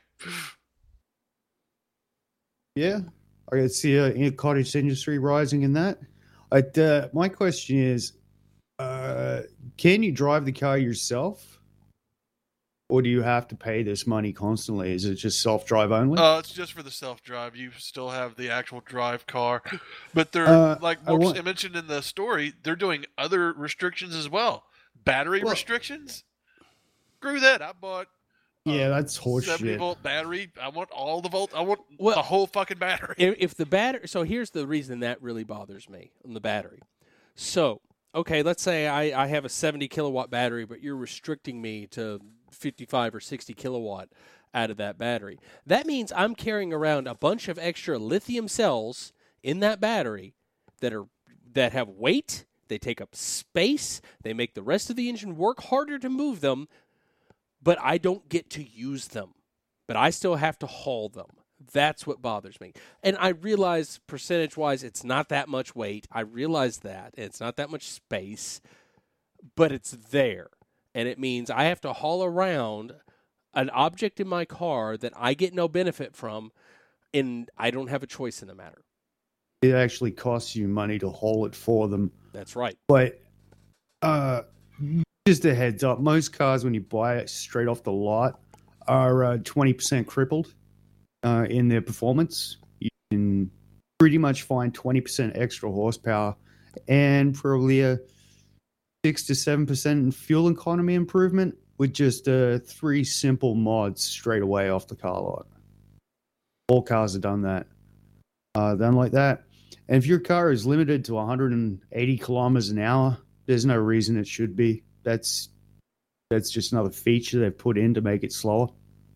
Yeah, I can see uh, in cottage industry rising in that. But, uh, my question is, uh, can you drive the car yourself? Or do you have to pay this money constantly? Is it just self-drive only? Uh, it's just for the self-drive. You still have the actual drive car. But they're, Uh, like I Morks want- mentioned in the story, they're doing other restrictions as well. Battery Well- restrictions? Screw that. I bought Yeah, that's seventy horseshit. volt battery. I want all the volt. I want Well- the whole fucking battery. If, if the battery, so here's the reason that really bothers me on the battery. So, okay, let's say I, I have a seventy kilowatt battery, but you're restricting me to fifty-five or sixty kilowatt out of that battery. That means I'm carrying around a bunch of extra lithium cells in that battery that are that have weight, they take up space, they make the rest of the engine work harder to move them, but I don't get to use them. But I still have to haul them. That's what bothers me. And I realize percentage-wise it's not that much weight. I realize that. It's not that much space, but it's there. And it means I have to haul around an object in my car that I get no benefit from, and I don't have a choice in the matter. It actually costs you money to haul it for them. That's right. But uh, just a heads up, most cars, when you buy it straight off the lot, are uh, twenty percent crippled uh, in their performance. You can pretty much find twenty percent extra horsepower and probably a six to seven percent in fuel economy improvement with just uh, three simple mods straight away off the car lot. All cars have done that. Uh, done like that. And if your car is limited to one hundred eighty kilometers an hour, there's no reason it should be. That's that's just another feature they've put in to make it slower.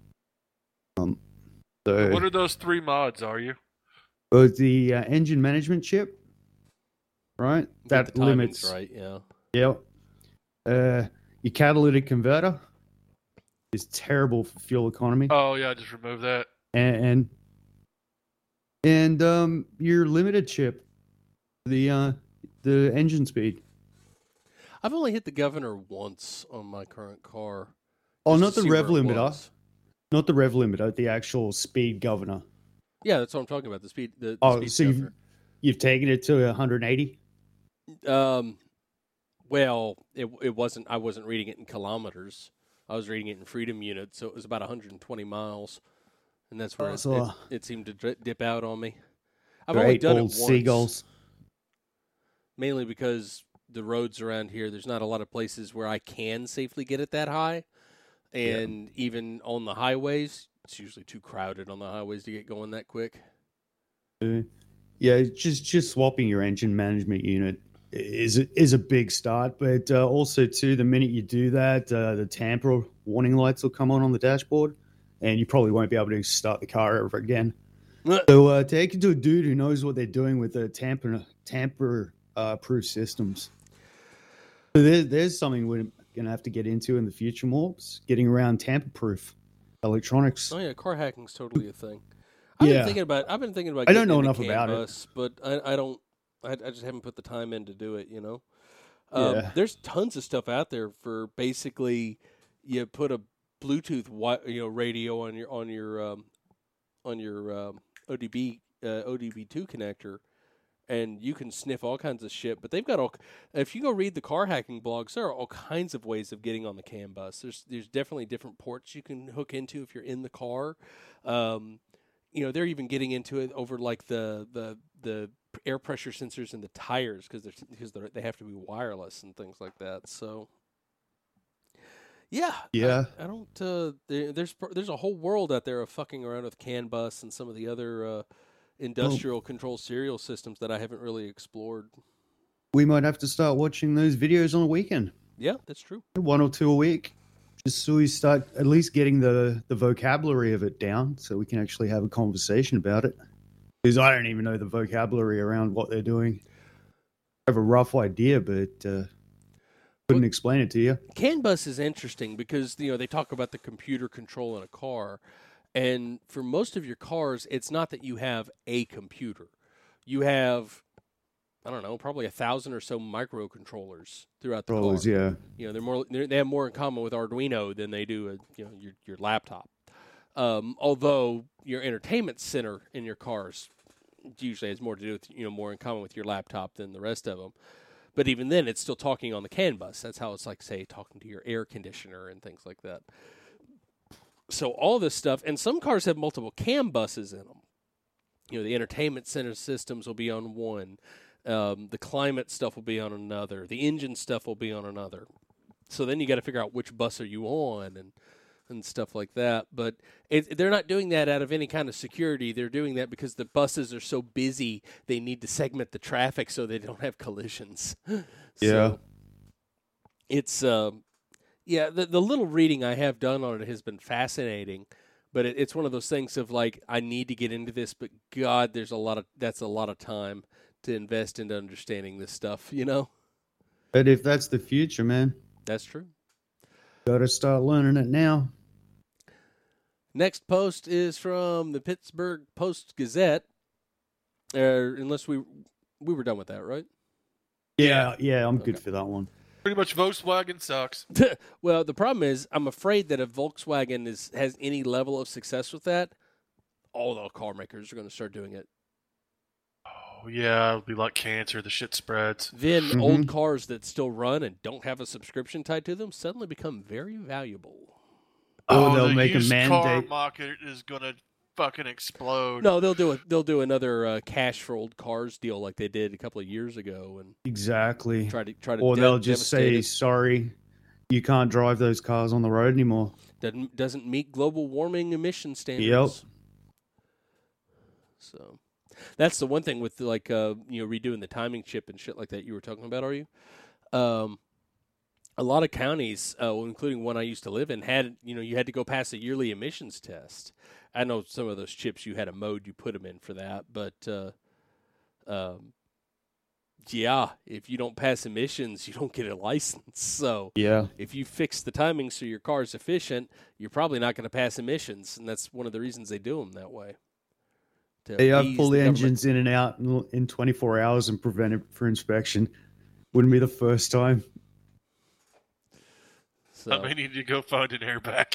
Um, so, What are those three mods? Are you? but the uh, engine management chip, right? Get That the timings limits. right. Yeah. Yeah. Uh, your catalytic converter is terrible for fuel economy, Oh yeah, just remove that. and and, and um, your limited chip, the uh, the engine speed. I've only hit the governor once on my current car. Oh, just not to the see rev where it limiter, was. not the rev limiter, the actual speed governor. Yeah, that's what I'm talking about. The speed. The, the Oh, speed so you've, governor. you've taken it to one hundred eighty? Um, well, it it wasn't. I wasn't reading it in kilometers. I was reading it in freedom units, so it was about one hundred twenty miles, and that's where Oh, it, so, it, it seemed to dri- dip out on me. I've They're only done it eight-balled once, seagulls. mainly because the roads around here, there's not a lot of places where I can safely get it that high, and even on the highways, it's usually too crowded on the highways to get going that quick. Uh, yeah, just just swapping your engine management unit is is a big start, but uh, also too, the minute you do that, uh, the tamper warning lights will come on on the dashboard, and you probably won't be able to start the car ever again. So uh, take it to a dude who knows what they're doing with the tamper tamper uh, proof systems. So there, there's something we're gonna have to get into in the future more. It's getting around tamper proof electronics. Oh yeah, car hacking's totally a thing. I've Yeah. been thinking about. I've been thinking about. I don't getting know into enough about it. CAN bus, but I, I don't. I, I just haven't put the time in to do it. You know, um, Yeah. there's tons of stuff out there for basically you put a Bluetooth wi- you know radio on your on your um, on your um, O D B uh, O D B two connector, and you can sniff all kinds of shit. But they've got all. If you go read the car hacking blogs, there are all kinds of ways of getting on the CAN bus. There's there's definitely different ports you can hook into if you're in the car. Um, you know, they're even getting into it over like the the the air pressure sensors in the tires because they're because they're, they have to be wireless and things like that. So. Yeah, Yeah. I, I don't. Uh, there, there's there's a whole world out there of fucking around with CAN bus and some of the other uh, industrial control serial systems that I haven't really explored. We might have to start watching those videos on a weekend, Yeah, that's true. one or two a week, just so we start at least getting the, the vocabulary of it down so we can actually have a conversation about it. Because I don't even know the vocabulary around what they're doing. I have a rough idea, but uh, couldn't explain it to you. CAN bus is interesting because you know they talk about the computer control in a car, and for most of your cars, it's not that you have a computer. You have, I don't know, probably a thousand or so microcontrollers throughout the Controllers, car. yeah. You know, they're more they're, they have more in common with Arduino than they do, a, you know, your your laptop. Um, although your entertainment center in your cars usually has more to do with you know more in common with your laptop than the rest of them. But even then, it's still talking on the CAN bus. That's how it's like, say, talking to your air conditioner and things like that. So all this stuff, and some cars have multiple CAN buses in them. You know, the entertainment center systems will be on one. Um, the climate stuff will be on another. The engine stuff will be on another. So then you got to figure out which bus are you on and and stuff like that. But it, they're not doing that out of any kind of security. They're doing that because the buses are so busy, they need to segment the traffic so they don't have collisions. Yeah. So it's, um, yeah, the, the little reading I have done on it has been fascinating. But it, it's one of those things of like, I need to get into this, but God, there's a lot of, that's a lot of time to invest into understanding this stuff, you know? But if that's the future, man, That's true. got to start learning it now. Next post is from the Pittsburgh Post Gazette. Uh, unless we we were done with that, right? Yeah, yeah, I'm good Okay. for that one. Pretty much Volkswagen sucks. Well, the problem is, I'm afraid that if Volkswagen is has any level of success with that, all the car makers are going to start doing it. Oh yeah, it'll be like cancer. The shit spreads. Then Mhm. old cars that still run and don't have a subscription tied to them suddenly become very valuable. Or they'll the make a used car mandate. market is gonna fucking explode. No, they'll do a they'll do another uh, cash for old cars deal like they did a couple of years ago and Exactly. try to try to. Or de- they'll just devastate say, it. sorry, you can't drive those cars on the road anymore. doesn't doesn't meet global warming emission standards. So, That's the one thing with like uh, you know redoing the timing chip and shit like that you were talking about. Are you? Um, a lot of counties, uh, including one I used to live in, had you know you had to go pass a yearly emissions test. I know some of those chips you had a mode you put them in for that, but uh, um, yeah, if you don't pass emissions, you don't get a license. So Yeah. if you fix the timing so your car is efficient, you're probably not going to pass emissions, and that's one of the reasons they do them that way. To They have appease pull the the government. engines in and out in, in twenty-four hours and prevent it for inspection. Wouldn't be the first time. So. I may need to go find an airbag.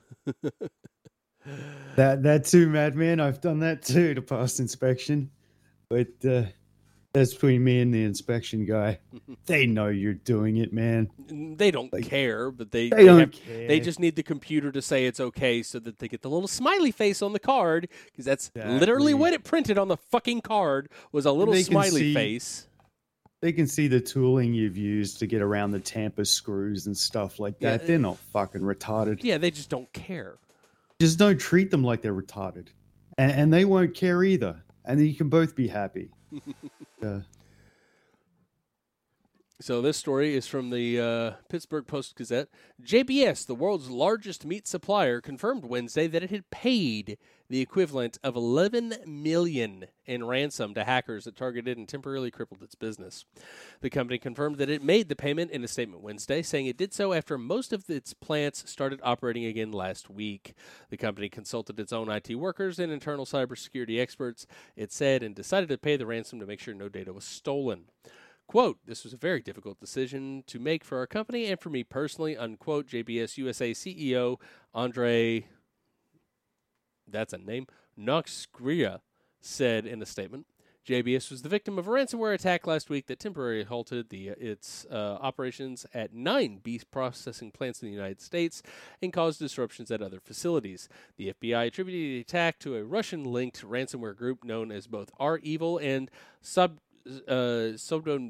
That that too, Madman. I've done that too to pass inspection. But uh, that's between me and the inspection guy. They know you're doing it, man. They don't Like, care, but they They they, don't have, care. they just need the computer to say it's okay so that they get the little smiley face on the card, because that's Exactly. literally what it printed on the fucking card was a little they can smiley see- face. They can see the tooling you've used to get around the tamper screws and stuff like that. Yeah. They're not fucking retarded. Yeah, they just don't care. Just don't treat them like they're retarded. And, and they won't care either. And you can both be happy. uh, So this story is from the uh, Pittsburgh Post-Gazette. J B S, the world's largest meat supplier, confirmed Wednesday that it had paid the equivalent of eleven million dollars in ransom to hackers that targeted and temporarily crippled its business. The company confirmed that it made the payment in a statement Wednesday, saying it did so after most of its plants started operating again last week. The company consulted its own I T workers and internal cybersecurity experts, it said, and decided to pay the ransom to make sure no data was stolen. Quote, this was a very difficult decision to make for our company and for me personally, unquote, J B S U S A C E O Andre, that's a name, Noxgria said in a statement. J B S was the victim of a ransomware attack last week that temporarily halted the, its uh, operations at nine beef processing plants in the United States and caused disruptions at other facilities. The F B I attributed the attack to a Russian-linked ransomware group known as both R-Evil and Sub uh, Sodon,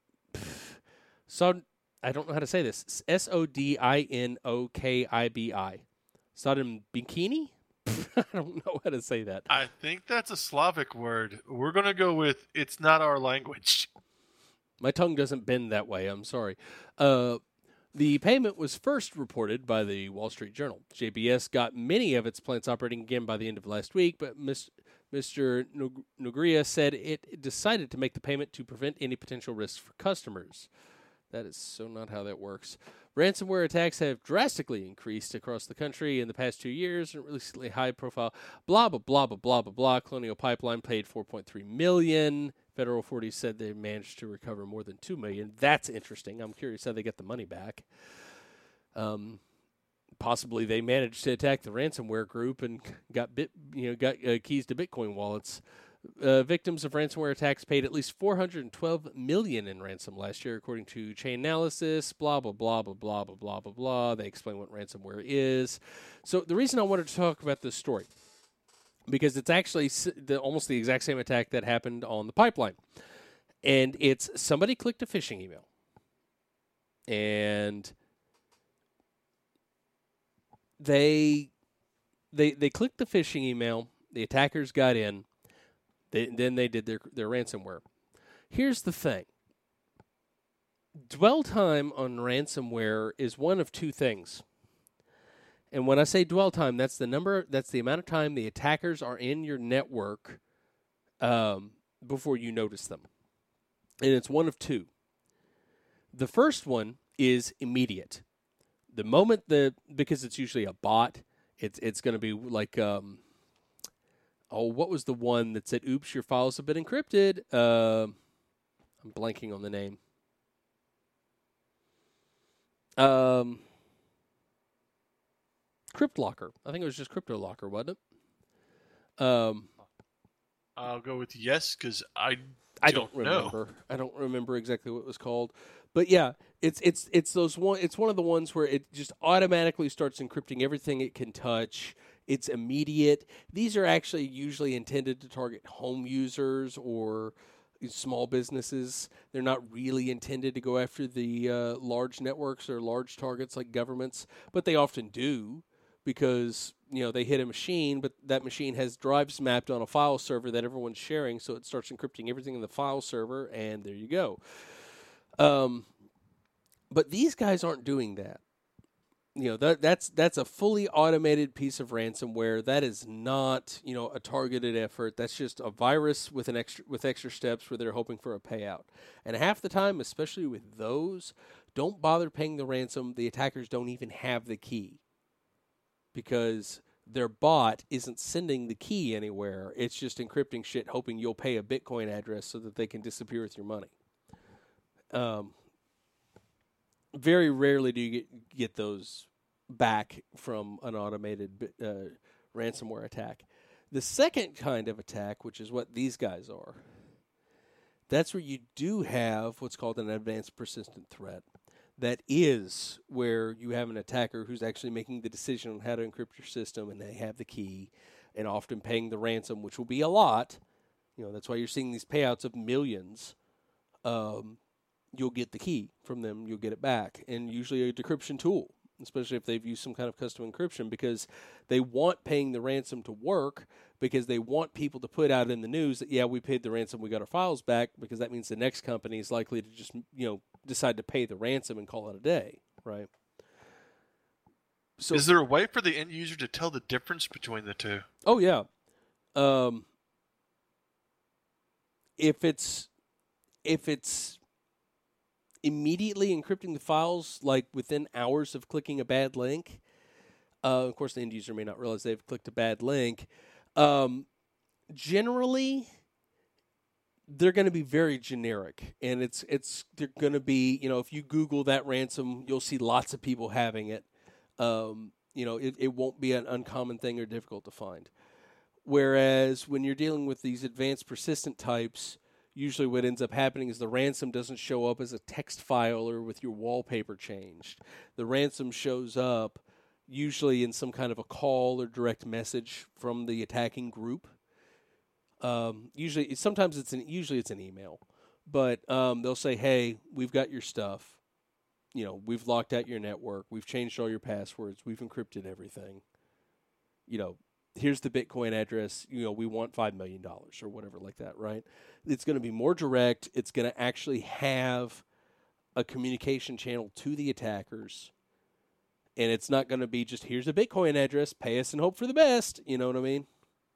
Sod, I don't know how to say this. S O D I N O K I B I. Sodom Bikini? I don't know how to say that. I think that's a Slavic word. We're going to go with it's not our language. My tongue doesn't bend that way. I'm sorry. Uh, the payment was first reported by the Wall Street Journal. J B S got many of its plants operating again by the end of last week, but Miss Mister Nugria said it decided to make the payment to prevent any potential risks for customers. That is so not how that works. Ransomware attacks have drastically increased across the country in the past two years, and recently high-profile blah, blah, blah, blah, blah, blah, blah. Colonial Pipeline paid four point three million dollars. Federal authorities said they managed to recover more than two million dollars. That's interesting. I'm curious how they get the money back. Um... Possibly they managed to attack the ransomware group and got bit, you know, got uh, keys to Bitcoin wallets. Uh, victims of ransomware attacks paid at least four hundred twelve million dollars in ransom last year, according to Chainalysis. Blah blah blah blah blah blah blah blah blah. They explain what ransomware is. So the reason I wanted to talk about this story, because it's actually the, almost the exact same attack that happened on the pipeline, and it's somebody clicked a phishing email, and They, they they clicked the phishing email. The attackers got in. They, then they did their their ransomware. Here's the thing. Dwell time on ransomware is one of two things. And when I say dwell time, that's the number. That's the amount of time the attackers are in your network um, before you notice them. And it's one of two. The first one is immediate. The moment the because it's usually a bot, it's it's going to be like um, oh, what was the one that said, "Oops, your files have been encrypted"? Uh, I'm blanking on the name. Um, CryptLocker. I think it was just CryptoLocker, wasn't it? Um, I'll go with yes because I I don't, don't know. remember. I don't remember exactly what it was called. But yeah, it's it's it's those one. It's one of the ones where it just automatically starts encrypting everything it can touch. It's immediate. These are actually usually intended to target home users or small businesses. They're not really intended to go after the uh, large networks or large targets like governments, but they often do. because, you know, they hit a machine, but that machine has drives mapped on a file server that everyone's sharing, so it starts encrypting everything in the file server, and there you go. Um, but these guys aren't doing that. You know, that that's that's a fully automated piece of ransomware. That is not, you know, a targeted effort. That's just a virus with an extra with extra steps where they're hoping for a payout. And half the time, especially with those, don't bother paying the ransom. The attackers don't even have the key, because their bot isn't sending the key anywhere. It's just encrypting shit, hoping you'll pay a Bitcoin address so that they can disappear with your money. Um. Very rarely do you get, get those back from an automated uh, ransomware attack. The second kind of attack, which is what these guys are, that's where you do have what's called an advanced persistent threat. That is where you have an attacker who's actually making the decision on how to encrypt your system, and they have the key, and often paying the ransom, which will be a lot. You know, that's why you're seeing these payouts of millions. Um, you'll get the key from them, you'll get it back, and usually a decryption tool, especially if they've used some kind of custom encryption, because they want paying the ransom to work, because they want people to put out in the news that, yeah, we paid the ransom, we got our files back, because that means the next company is likely to just, you know, decide to pay the ransom and call it a day, right? So, is there a way for the end user to tell the difference between the two? Oh, yeah. Um, if it's, if it's, immediately encrypting the files, like within hours of clicking a bad link. Uh, of course, the end user may not realize they've clicked a bad link. Um, generally, they're going to be very generic, and it's it's they're going to be, you know, if you Google that ransom, you'll see lots of people having it. Um, you know, it, it won't be an uncommon thing or difficult to find. Whereas when you're dealing with these advanced persistent types, usually what ends up happening is the ransom doesn't show up as a text file or with your wallpaper changed. The ransom shows up usually in some kind of a call or direct message from the attacking group. Um, usually, sometimes it's an usually it's an email, but um, they'll say, "Hey, we've got your stuff. You know, we've locked out your network. We've changed all your passwords. We've encrypted everything. You know, here's the Bitcoin address. You know, we want five million dollars or whatever like that, right?" It's going to be more direct. It's going to actually have a communication channel to the attackers. And it's not going to be just, here's a Bitcoin address, pay us and hope for the best. You know what I mean?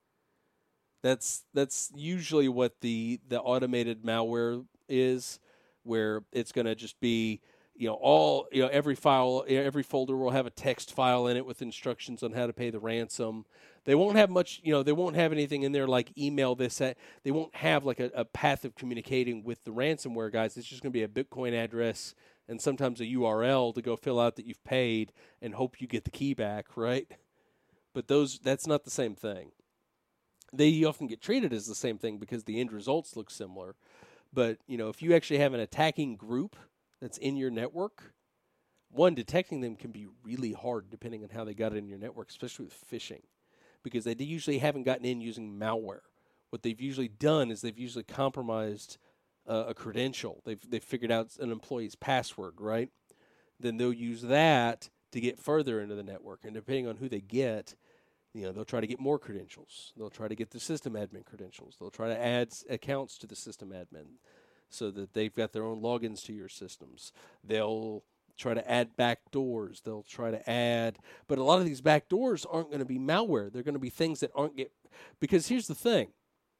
That's that's usually what the, the automated malware is, where it's going to just be, you know, all, you know, every file, every folder will have a text file in it with instructions on how to pay the ransom. They won't have much, you know, they won't have anything in there like email this, that. They won't have like a, a path of communicating with the ransomware guys. It's just going to be a Bitcoin address and sometimes a U R L to go fill out that you've paid and hope you get the key back, right? But those, that's not the same thing. They often get treated as the same thing because the end results look similar. But, you know, if you actually have an attacking group that's in your network, one, detecting them can be really hard depending on how they got it in your network, especially with phishing, because they usually haven't gotten in using malware. What they've usually done is they've usually compromised uh, a credential. They've they've figured out an employee's password, right? Then they'll use that to get further into the network, and depending on who they get, you know, they'll try to get more credentials. They'll try to get the system admin credentials. They'll try to add accounts to the system admin so that they've got their own logins to your systems. They'll try to add back doors. They'll try to add, but a lot of these back doors aren't going to be malware. They're going to be things that aren't get, because here's the thing.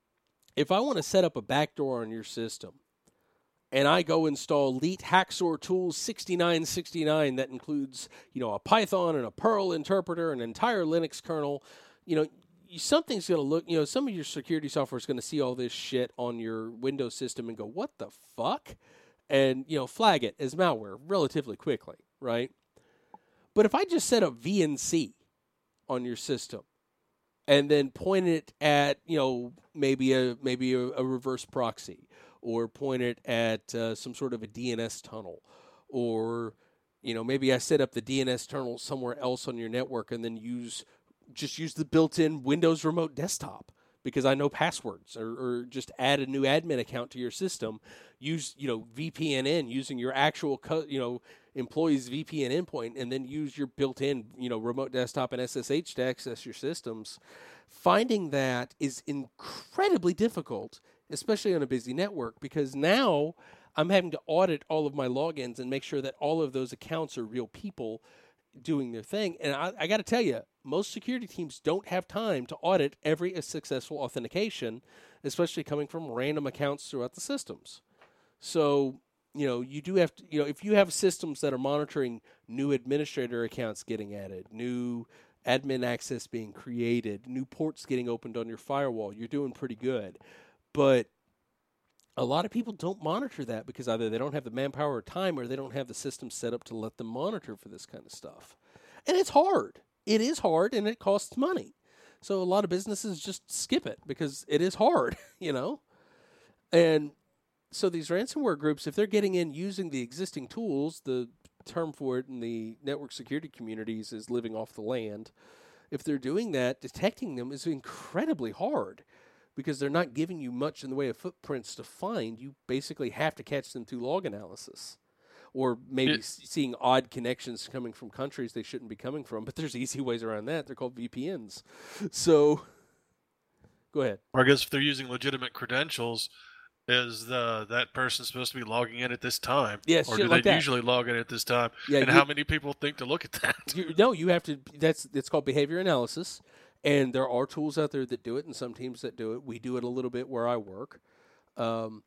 If I want to set up a backdoor on your system and I go install Elite Hacksaw Tools sixty-nine sixty-nine that includes, you know, a Python and a Perl interpreter, an entire Linux kernel, you know, something's going to look, you know, some of your security software is going to see all this shit on your Windows system and go, what the fuck? And, you know, flag it as malware relatively quickly, right? But if I just set up V N C on your system and then point it at, you know, maybe a maybe a, a reverse proxy, or point it at uh, some sort of a D N S tunnel, or, you know, maybe I set up the D N S tunnel somewhere else on your network and then use just use the built-in Windows Remote Desktop, because I know passwords, or, or just add a new admin account to your system. Use, you know, V P N in using your actual, co- you know, employee's V P N endpoint, and then use your built-in, you know, remote desktop and S S H to access your systems. Finding that is incredibly difficult, especially on a busy network, because now I'm having to audit all of my logins and make sure that all of those accounts are real people doing their thing. And I, I got to tell you, most security teams don't have time to audit every successful authentication, especially coming from random accounts throughout the systems. So, you know, you do have to, you know, if you have systems that are monitoring new administrator accounts getting added, new admin access being created, new ports getting opened on your firewall, you're doing pretty good. But a lot of people don't monitor that because either they don't have the manpower or time, or they don't have the system set up to let them monitor for this kind of stuff. And it's hard. It is hard, and it costs money. So a lot of businesses just skip it because it is hard, you know? And so these ransomware groups, if they're getting in using the existing tools, the term for it in the network security communities is living off the land. If they're doing that, detecting them is incredibly hard, because they're not giving you much in the way of footprints to find. You basically have to catch them through log analysis, or maybe it, seeing odd connections coming from countries they shouldn't be coming from. But there's easy ways around that. They're called V P Ns. So go ahead. Or I guess if they're using legitimate credentials, is the that person supposed to be logging in at this time? Yes, or shit do like they that. usually log in at this time? Yeah, and you, how many people think to look at that? You, no, you have to. That's it's called behavior analysis. And there are tools out there that do it, and some teams that do it. We do it a little bit where I work. Um,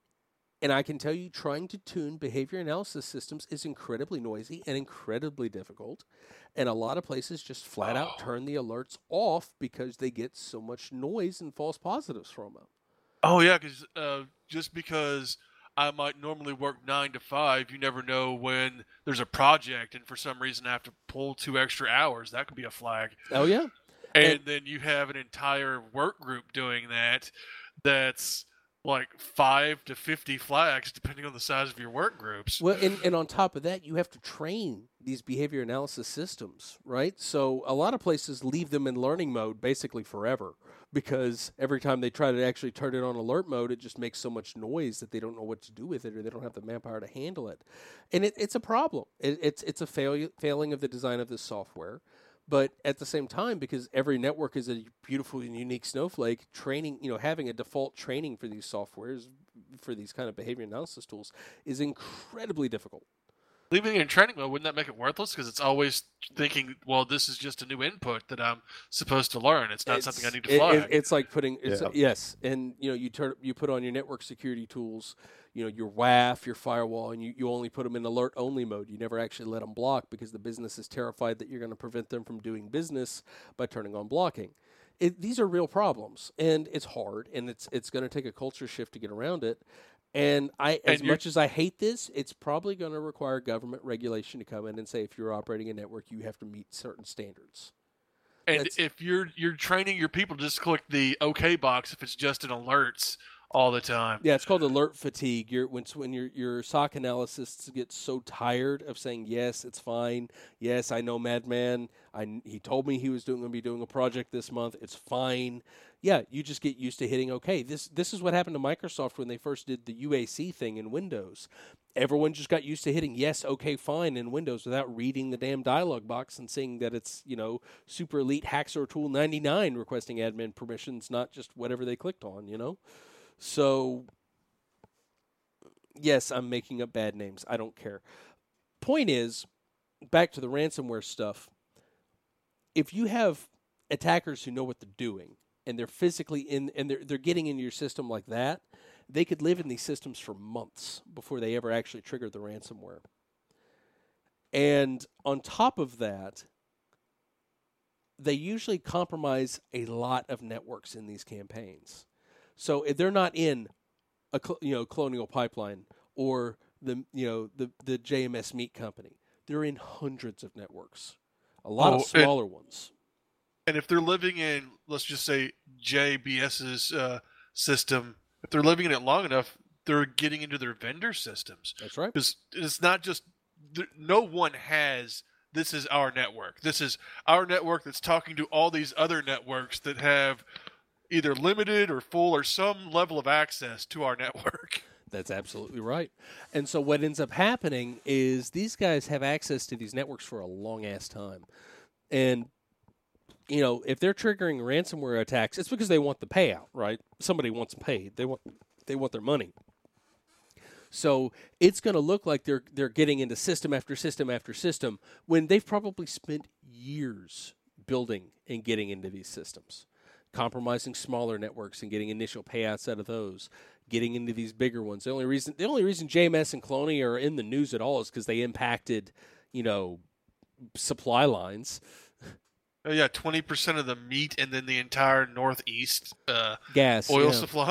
and I can tell you, trying to tune behavior analysis systems is incredibly noisy and incredibly difficult. And a lot of places just flat oh. out turn the alerts off because they get so much noise and false positives from them. Oh, yeah, because uh, just because I might normally work nine to five, you never know when there's a project, and for some reason I have to pull two extra hours. That could be a flag. Oh, yeah. And, and then you have an entire work group doing that that's like five to fifty flags, depending on the size of your work groups. Well, and, and on top of that, you have to train these behavior analysis systems, right? So a lot of places leave them in learning mode basically forever, because every time they try to actually turn it on alert mode, it just makes so much noise that they don't know what to do with it, or they don't have the manpower to handle it. And it, it's a problem. It, it's, it's a fail, failing of the design of this software. But at the same time, because every network is a beautiful and unique snowflake, training, you know, having a default training for these softwares, for these kind of behavior analysis tools, is incredibly difficult. Leaving it in training mode, wouldn't that make it worthless? Because it's always thinking, well, this is just a new input that I'm supposed to learn. It's not it's, something I need to it, flag. It, it's like putting, it's, Yeah. yes, and you know, you turn, you put on your network security tools, you know, your W A F, your firewall, and you, you only put them in alert only mode. You never actually let them block, because the business is terrified that you're going to prevent them from doing business by turning on blocking. It, these are real problems, and it's hard, and it's it's going to take a culture shift to get around it. And I, as And much as I hate this, it's probably going to require government regulation to come in and say, if you're operating a network, you have to meet certain standards. And That's- if you're you're training your people to just click the OK box if it's just in alerts all the time. Yeah, it's called alert fatigue. You're, when when your your S O C analysts get so tired of saying, yes, it's fine. Yes, I know Madman. I, he told me he was doing going to be doing a project this month. It's fine. Yeah, you just get used to hitting OK. This this is what happened to Microsoft when they first did the U A C thing in Windows. Everyone just got used to hitting yes, OK, fine in Windows without reading the damn dialog box and seeing that it's, you know, Super Elite Hacksaw Tool ninety-nine requesting admin permissions, not just whatever they clicked on, you know? So, yes, I'm making up bad names. I don't care. Point is, back to the ransomware stuff, if you have attackers who know what they're doing, and they're physically in, and they're, they're getting into your system like that, they could live in these systems for months before they ever actually trigger the ransomware. And on top of that, they usually compromise a lot of networks in these campaigns. So if they're not in a you know Colonial Pipeline or the you know the the J M S Meat Company, they're in hundreds of networks, a lot Oh, of smaller and, ones. And if they're living in, let's just say JBS's uh, system, if they're living in it long enough, they're getting into their vendor systems. That's right. Because it's not just no one has. This is our network. This is our network that's talking to all these other networks that have either limited or full or some level of access to our network. That's absolutely right. And so what ends up happening is these guys have access to these networks for a long ass time. And, you know, if they're triggering ransomware attacks, it's because they want the payout, right? Somebody wants paid. They want they want their money. So it's going to look like they're they're getting into system after system after system when they've probably spent years building and getting into these systems, compromising smaller networks and getting initial payouts out of those, getting into these bigger ones. The only reason the only reason J M S and Colonia are in the news at all is because they impacted, you know, supply lines. Oh, yeah, twenty percent of the meat and then the entire Northeast uh, gas oil yeah. supply.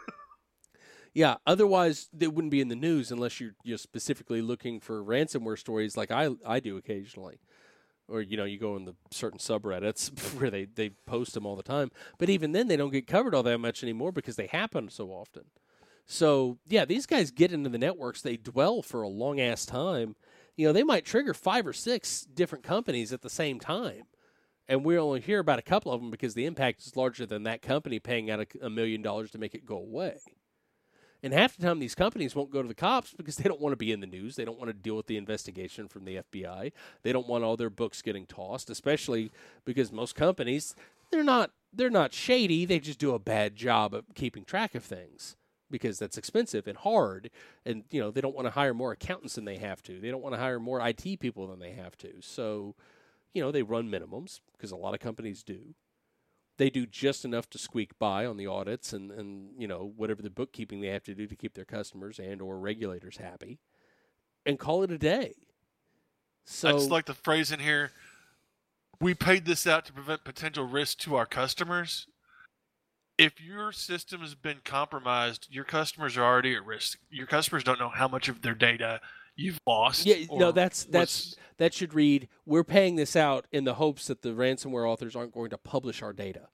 Yeah, otherwise they wouldn't be in the news unless you're, you're specifically looking for ransomware stories like I I do occasionally. Or, you know, you go in the certain subreddits where they, they post them all the time. But even then, they don't get covered all that much anymore because they happen so often. So, yeah, these guys get into the networks. They dwell for a long-ass time. You know, they might trigger five or six different companies at the same time. And we only hear about a couple of them because the impact is larger than that company paying out a, a million dollars to make it go away. And half the time, these companies won't go to the cops because they don't want to be in the news. They don't want to deal with the investigation from the F B I. They don't want all their books getting tossed, especially because most companies, they're not they're not shady. They just do a bad job of keeping track of things because that's expensive and hard. And, you know, they don't want to hire more accountants than they have to. They don't want to hire more I T people than they have to. So, you know, they run minimums because a lot of companies do. They do just enough to squeak by on the audits and, and, you know, whatever the bookkeeping they have to do to keep their customers and or regulators happy and call it a day. So I just like the phrase in here, we paid this out to prevent potential risk to our customers. If your system has been compromised, your customers are already at risk. Your customers don't know how much of their data you've lost. Yeah, no, that's that's was... that should read, we're paying this out in the hopes that the ransomware authors aren't going to publish our data.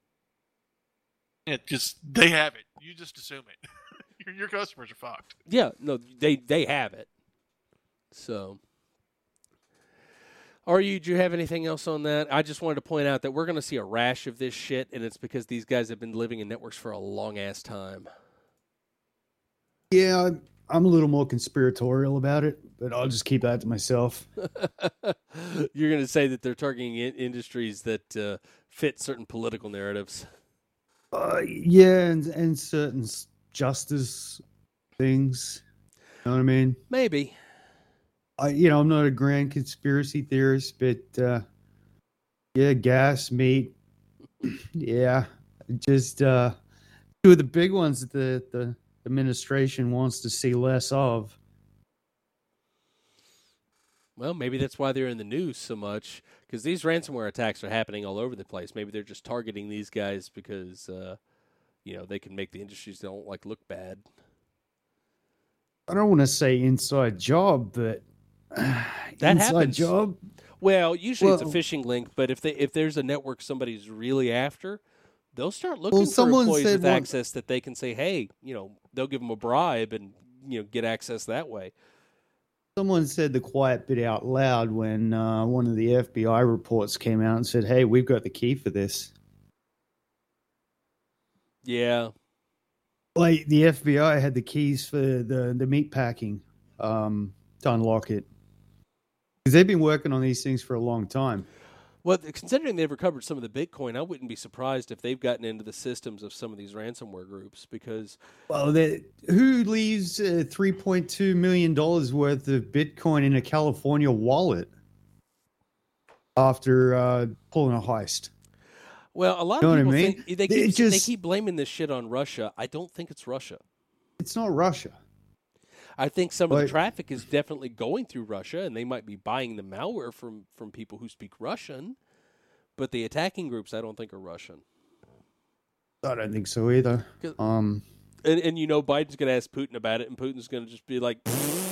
Yeah, just they have it. You just assume it. your, your customers are fucked. Yeah, no, they they have it. So, are you? Do you have anything else on that? I just wanted to point out that we're going to see a rash of this shit, and it's because these guys have been living in networks for a long ass time. Yeah, I'm a little more conspiratorial about it, but I'll just keep that to myself. You're going to say that they're targeting in- industries that uh, fit certain political narratives. Uh, yeah, and, and certain justice things. You know what I mean? Maybe. I, you know, I'm not a grand conspiracy theorist, but uh, yeah, gas, meat, yeah, just uh, two of the big ones that the, the administration wants to see less of. Well, maybe that's why they're in the news so much, because these ransomware attacks are happening all over the place. Maybe they're just targeting these guys because, uh, you know, they can make the industries they don't like look bad. I don't want to say inside job, but uh, that inside happens. job. Well, usually well, it's a phishing link, but if they if there's a network somebody's really after, they'll start looking well, for someone employees said with one, access that they can say, hey, you know, they'll give them a bribe and, you know, get access that way. Someone said the quiet bit out loud when uh, one of the F B I reports came out and said, hey, we've got the key for this. Yeah. Like the F B I had the keys for the, the meat packing um, to unlock it. Because they've been working on these things for a long time. Well, considering they've recovered some of the Bitcoin, I wouldn't be surprised if they've gotten into the systems of some of these ransomware groups because... Well, who leaves uh, three point two million dollars worth of Bitcoin in a California wallet after uh, pulling a heist? Well, a lot you of know people what I mean? think they keep, just, they keep blaming this shit on Russia. I don't think it's Russia. It's not Russia. I think some but, of the traffic is definitely going through Russia, and they might be buying the malware from, from people who speak Russian. But the attacking groups, I don't think are Russian. I don't think so either. Um, and, and you know, Biden's going to ask Putin about it, and Putin's going to just be like...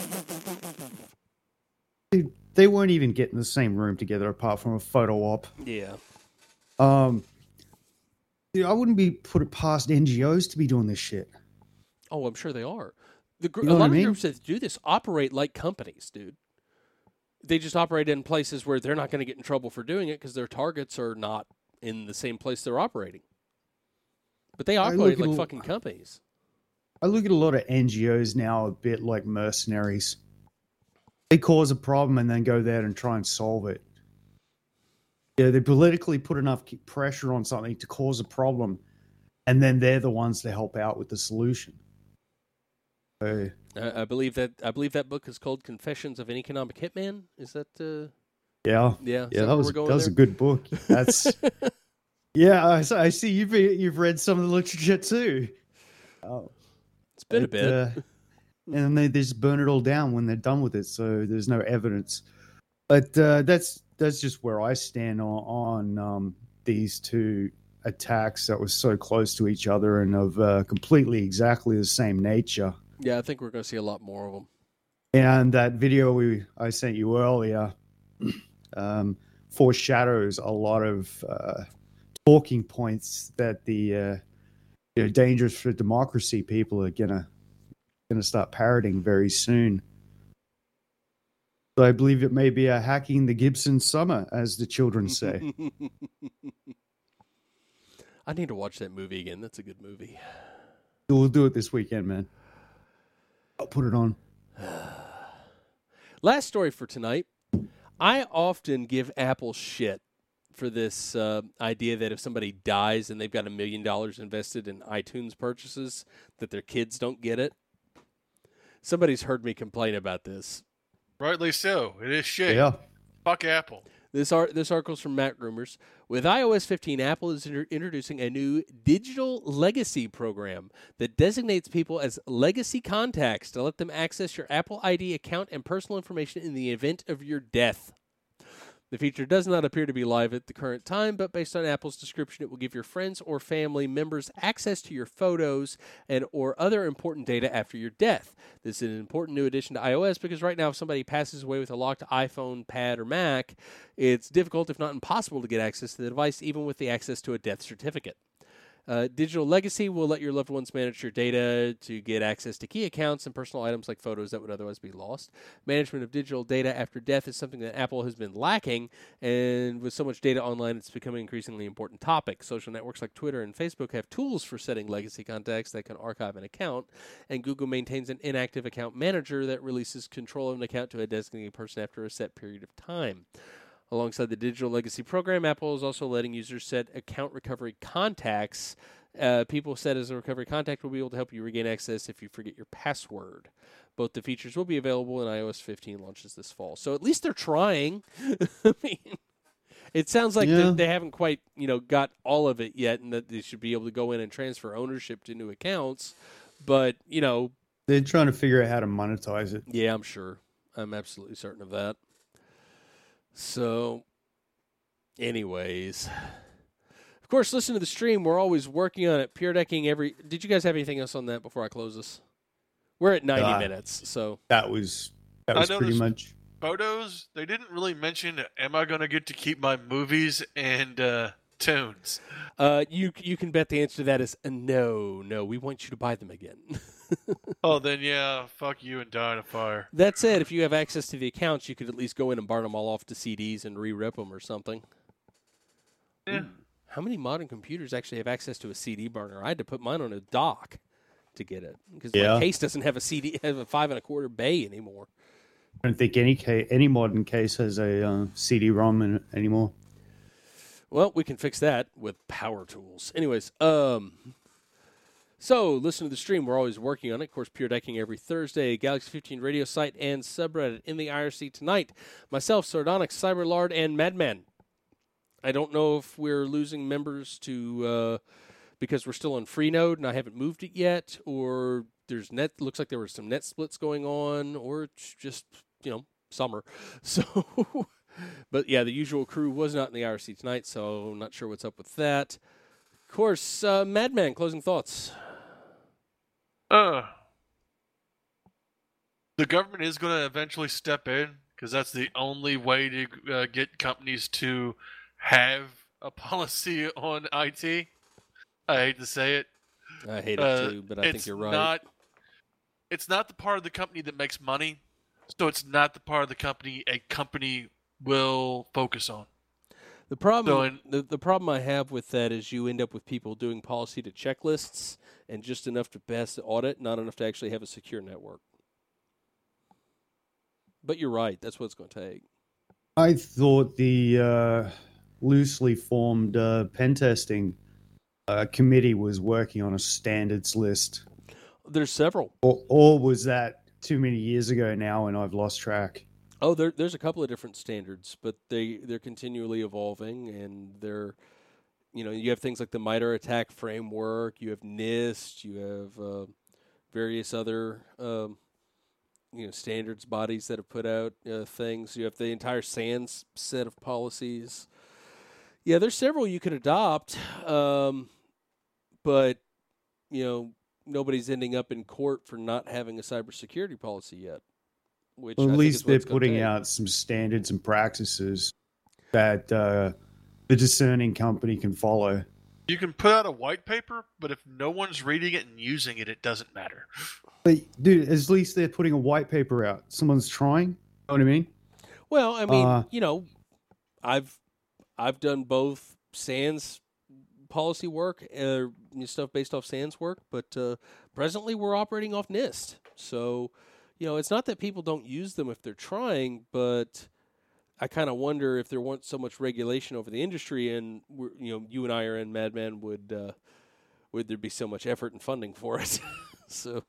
Dude, they weren't even getting the same room together apart from a photo op. Yeah. Um, dude, I wouldn't be put it past N G Os to be doing this shit. Oh, I'm sure they are. The gr- you know a lot I of mean? groups that do this operate like companies, dude. They just operate in places where they're not going to get in trouble for doing it because their targets are not in the same place they're operating. But they I operate look at like a- fucking companies. I look at a lot of N G Os now a bit like mercenaries. They cause a problem and then go there and try and solve it. Yeah, they politically put enough pressure on something to cause a problem, and then they're the ones to help out with the solution. So, I, I believe that I believe that book is called Confessions of an Economic Hitman. Is that uh yeah, yeah, is yeah, that that where was we're going that was there? a good book. That's yeah. I, I see you've you've read some of the literature too. Oh, It's been a it, bit. uh, and they, they just burn it all down when they're done with it, so there's no evidence. But uh, that's that's just where I stand on, on um, these two attacks that were so close to each other and of uh, completely exactly the same nature. Yeah, I think we're going to see a lot more of them. And that video we I sent you earlier um, foreshadows a lot of uh, talking points that the uh, you know, dangerous for democracy people are gonna gonna start parroting very soon. So I believe it may be a hacking the Gibson summer, as the children say. I need to watch that movie again. That's a good movie. We'll do it this weekend, man. I'll put it on. Last story for tonight. I often give Apple shit for this uh, idea that if somebody dies and they've got a million dollars invested in iTunes purchases, that their kids don't get it. Somebody's heard me complain about this. Rightly so. It is shit. Yeah. Fuck Apple. This art, this article's from Mac Rumors. With i O S fifteen, Apple is inter- introducing a new digital legacy program that designates people as legacy contacts to let them access your Apple I D account and personal information in the event of your death. The feature does not appear to be live at the current time, but based on Apple's description, it will give your friends or family members access to your photos and or other important data after your death. This is an important new addition to iOS because right now if somebody passes away with a locked iPhone, Pad, or Mac, it's difficult, if not impossible, to get access to the device, even with the access to a death certificate. Uh, Digital Legacy will let your loved ones manage your data to get access to key accounts and personal items like photos that would otherwise be lost. Management of digital data after death is something that Apple has been lacking, and with so much data online, it's becoming an increasingly important topic. Social networks like Twitter and Facebook have tools for setting legacy contacts that can archive an account, and Google maintains an inactive account manager that releases control of an account to a designated person after a set period of time. Alongside the digital legacy program, Apple is also letting users set account recovery contacts. Uh, people set as a recovery contact will be able to help you regain access if you forget your password. Both the features will be available when i O S fifteen launches this fall. So at least they're trying. I mean, it sounds like Yeah. they, they haven't quite, you know, got all of it yet, and that they should be able to go in and transfer ownership to new accounts. But you know, They're trying to figure out how to monetize it. yeah, I'm sure. I'm absolutely certain of that. So, anyways, of course, listen to the stream. We're always working on it. Pure decking every. Did you guys have anything else on that before I close this? We're at ninety Uh, minutes, so That was that I was pretty noticed- much. Photos, they didn't really mention, am I going to get to keep my movies and uh, tunes? uh, you you can bet the answer to that is uh, no, no. We want you to buy them again. Oh, then yeah, fuck you and die in a fire. That said, if you have access to the accounts, you could at least go in and burn them all off to C Ds and re-rip them or something. Yeah. How many modern computers actually have access to a C D burner? I had to put mine on a dock to get it because Yeah. my case doesn't have a C D, have a five and a quarter bay anymore. I don't think any ca- any modern case has a uh, C D-ROM in it anymore. Well, we can fix that with power tools. Anyways, um, so listen to the stream. We're always working on it. Of course, Pure Decking every Thursday, Galaxy fifteen radio site and subreddit in the I R C tonight. Myself, Sardonyx, Cyberlard, and Madman. I don't know if we're losing members to uh, because we're still on Freenode and I haven't moved it yet, or there's net. Looks like there were some net splits going on, or it's just you know summer. So, but yeah, the usual crew was not in the I R C tonight, so I'm not sure what's up with that. Of course, uh, Madman, closing thoughts. Uh, the government is going to eventually step in because that's the only way to uh, get companies to have a policy on I T. I hate to say it. I hate Uh, it too, but I think it's you're right. Not, it's not the part of the company that makes money, so it's not the part of the company a company will focus on. The problem, So in- the, the problem I have with that is you end up with people doing policy to checklists and just enough to pass the audit, not enough to actually have a secure network. But you're right. That's what it's going to take. I thought the uh, loosely formed uh, pen testing uh, committee was working on a standards list. There's several. Or, or was that too many years ago now and I've lost track? Oh, there, there's a couple of different standards, but they, they're continually evolving, and they're, you know, you have things like the MITRE ATT&CK framework, you have NIST, you have uh, various other, um, you know, standards bodies that have put out uh, things. You have the entire SANS set of policies. Yeah, there's several you could adopt, um, but, you know, nobody's ending up in court for not having a cybersecurity policy yet. Which Well, at I least think is they're putting take. out some standards and practices that uh, the discerning company can follow. You can put out a white paper, but if no one's reading it and using it, it doesn't matter. But, dude, at least they're putting a white paper out. Someone's trying. You know what I mean? Well, I mean, Uh, you know, I've I've done both SANS policy work, uh, stuff based off SANS work, but uh, presently we're operating off NIST. So, you know, it's not that people don't use them if they're trying, but I kind of wonder if there weren't so much regulation over the industry, and we're, you know, you and I are in Madman, would uh, would there be so much effort and funding for it? So,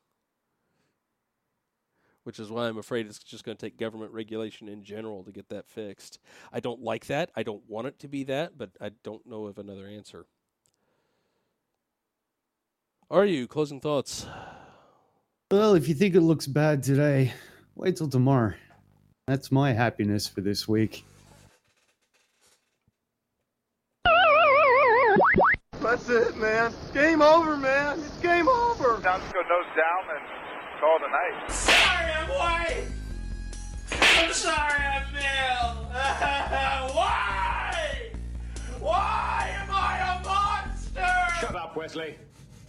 which is why I'm afraid it's just going to take government regulation in general to get that fixed. I don't like that. I don't want it to be that, but I don't know of another answer. Are you? Closing thoughts? Well, if you think it looks bad today, wait till tomorrow. That's my happiness for this week. That's it, man. Game over, man. It's game over. Down to go nose down and call it a night. Sorry, I'm white. I'm sorry, I'm male. Why? Why am I a monster? Shut up, Wesley.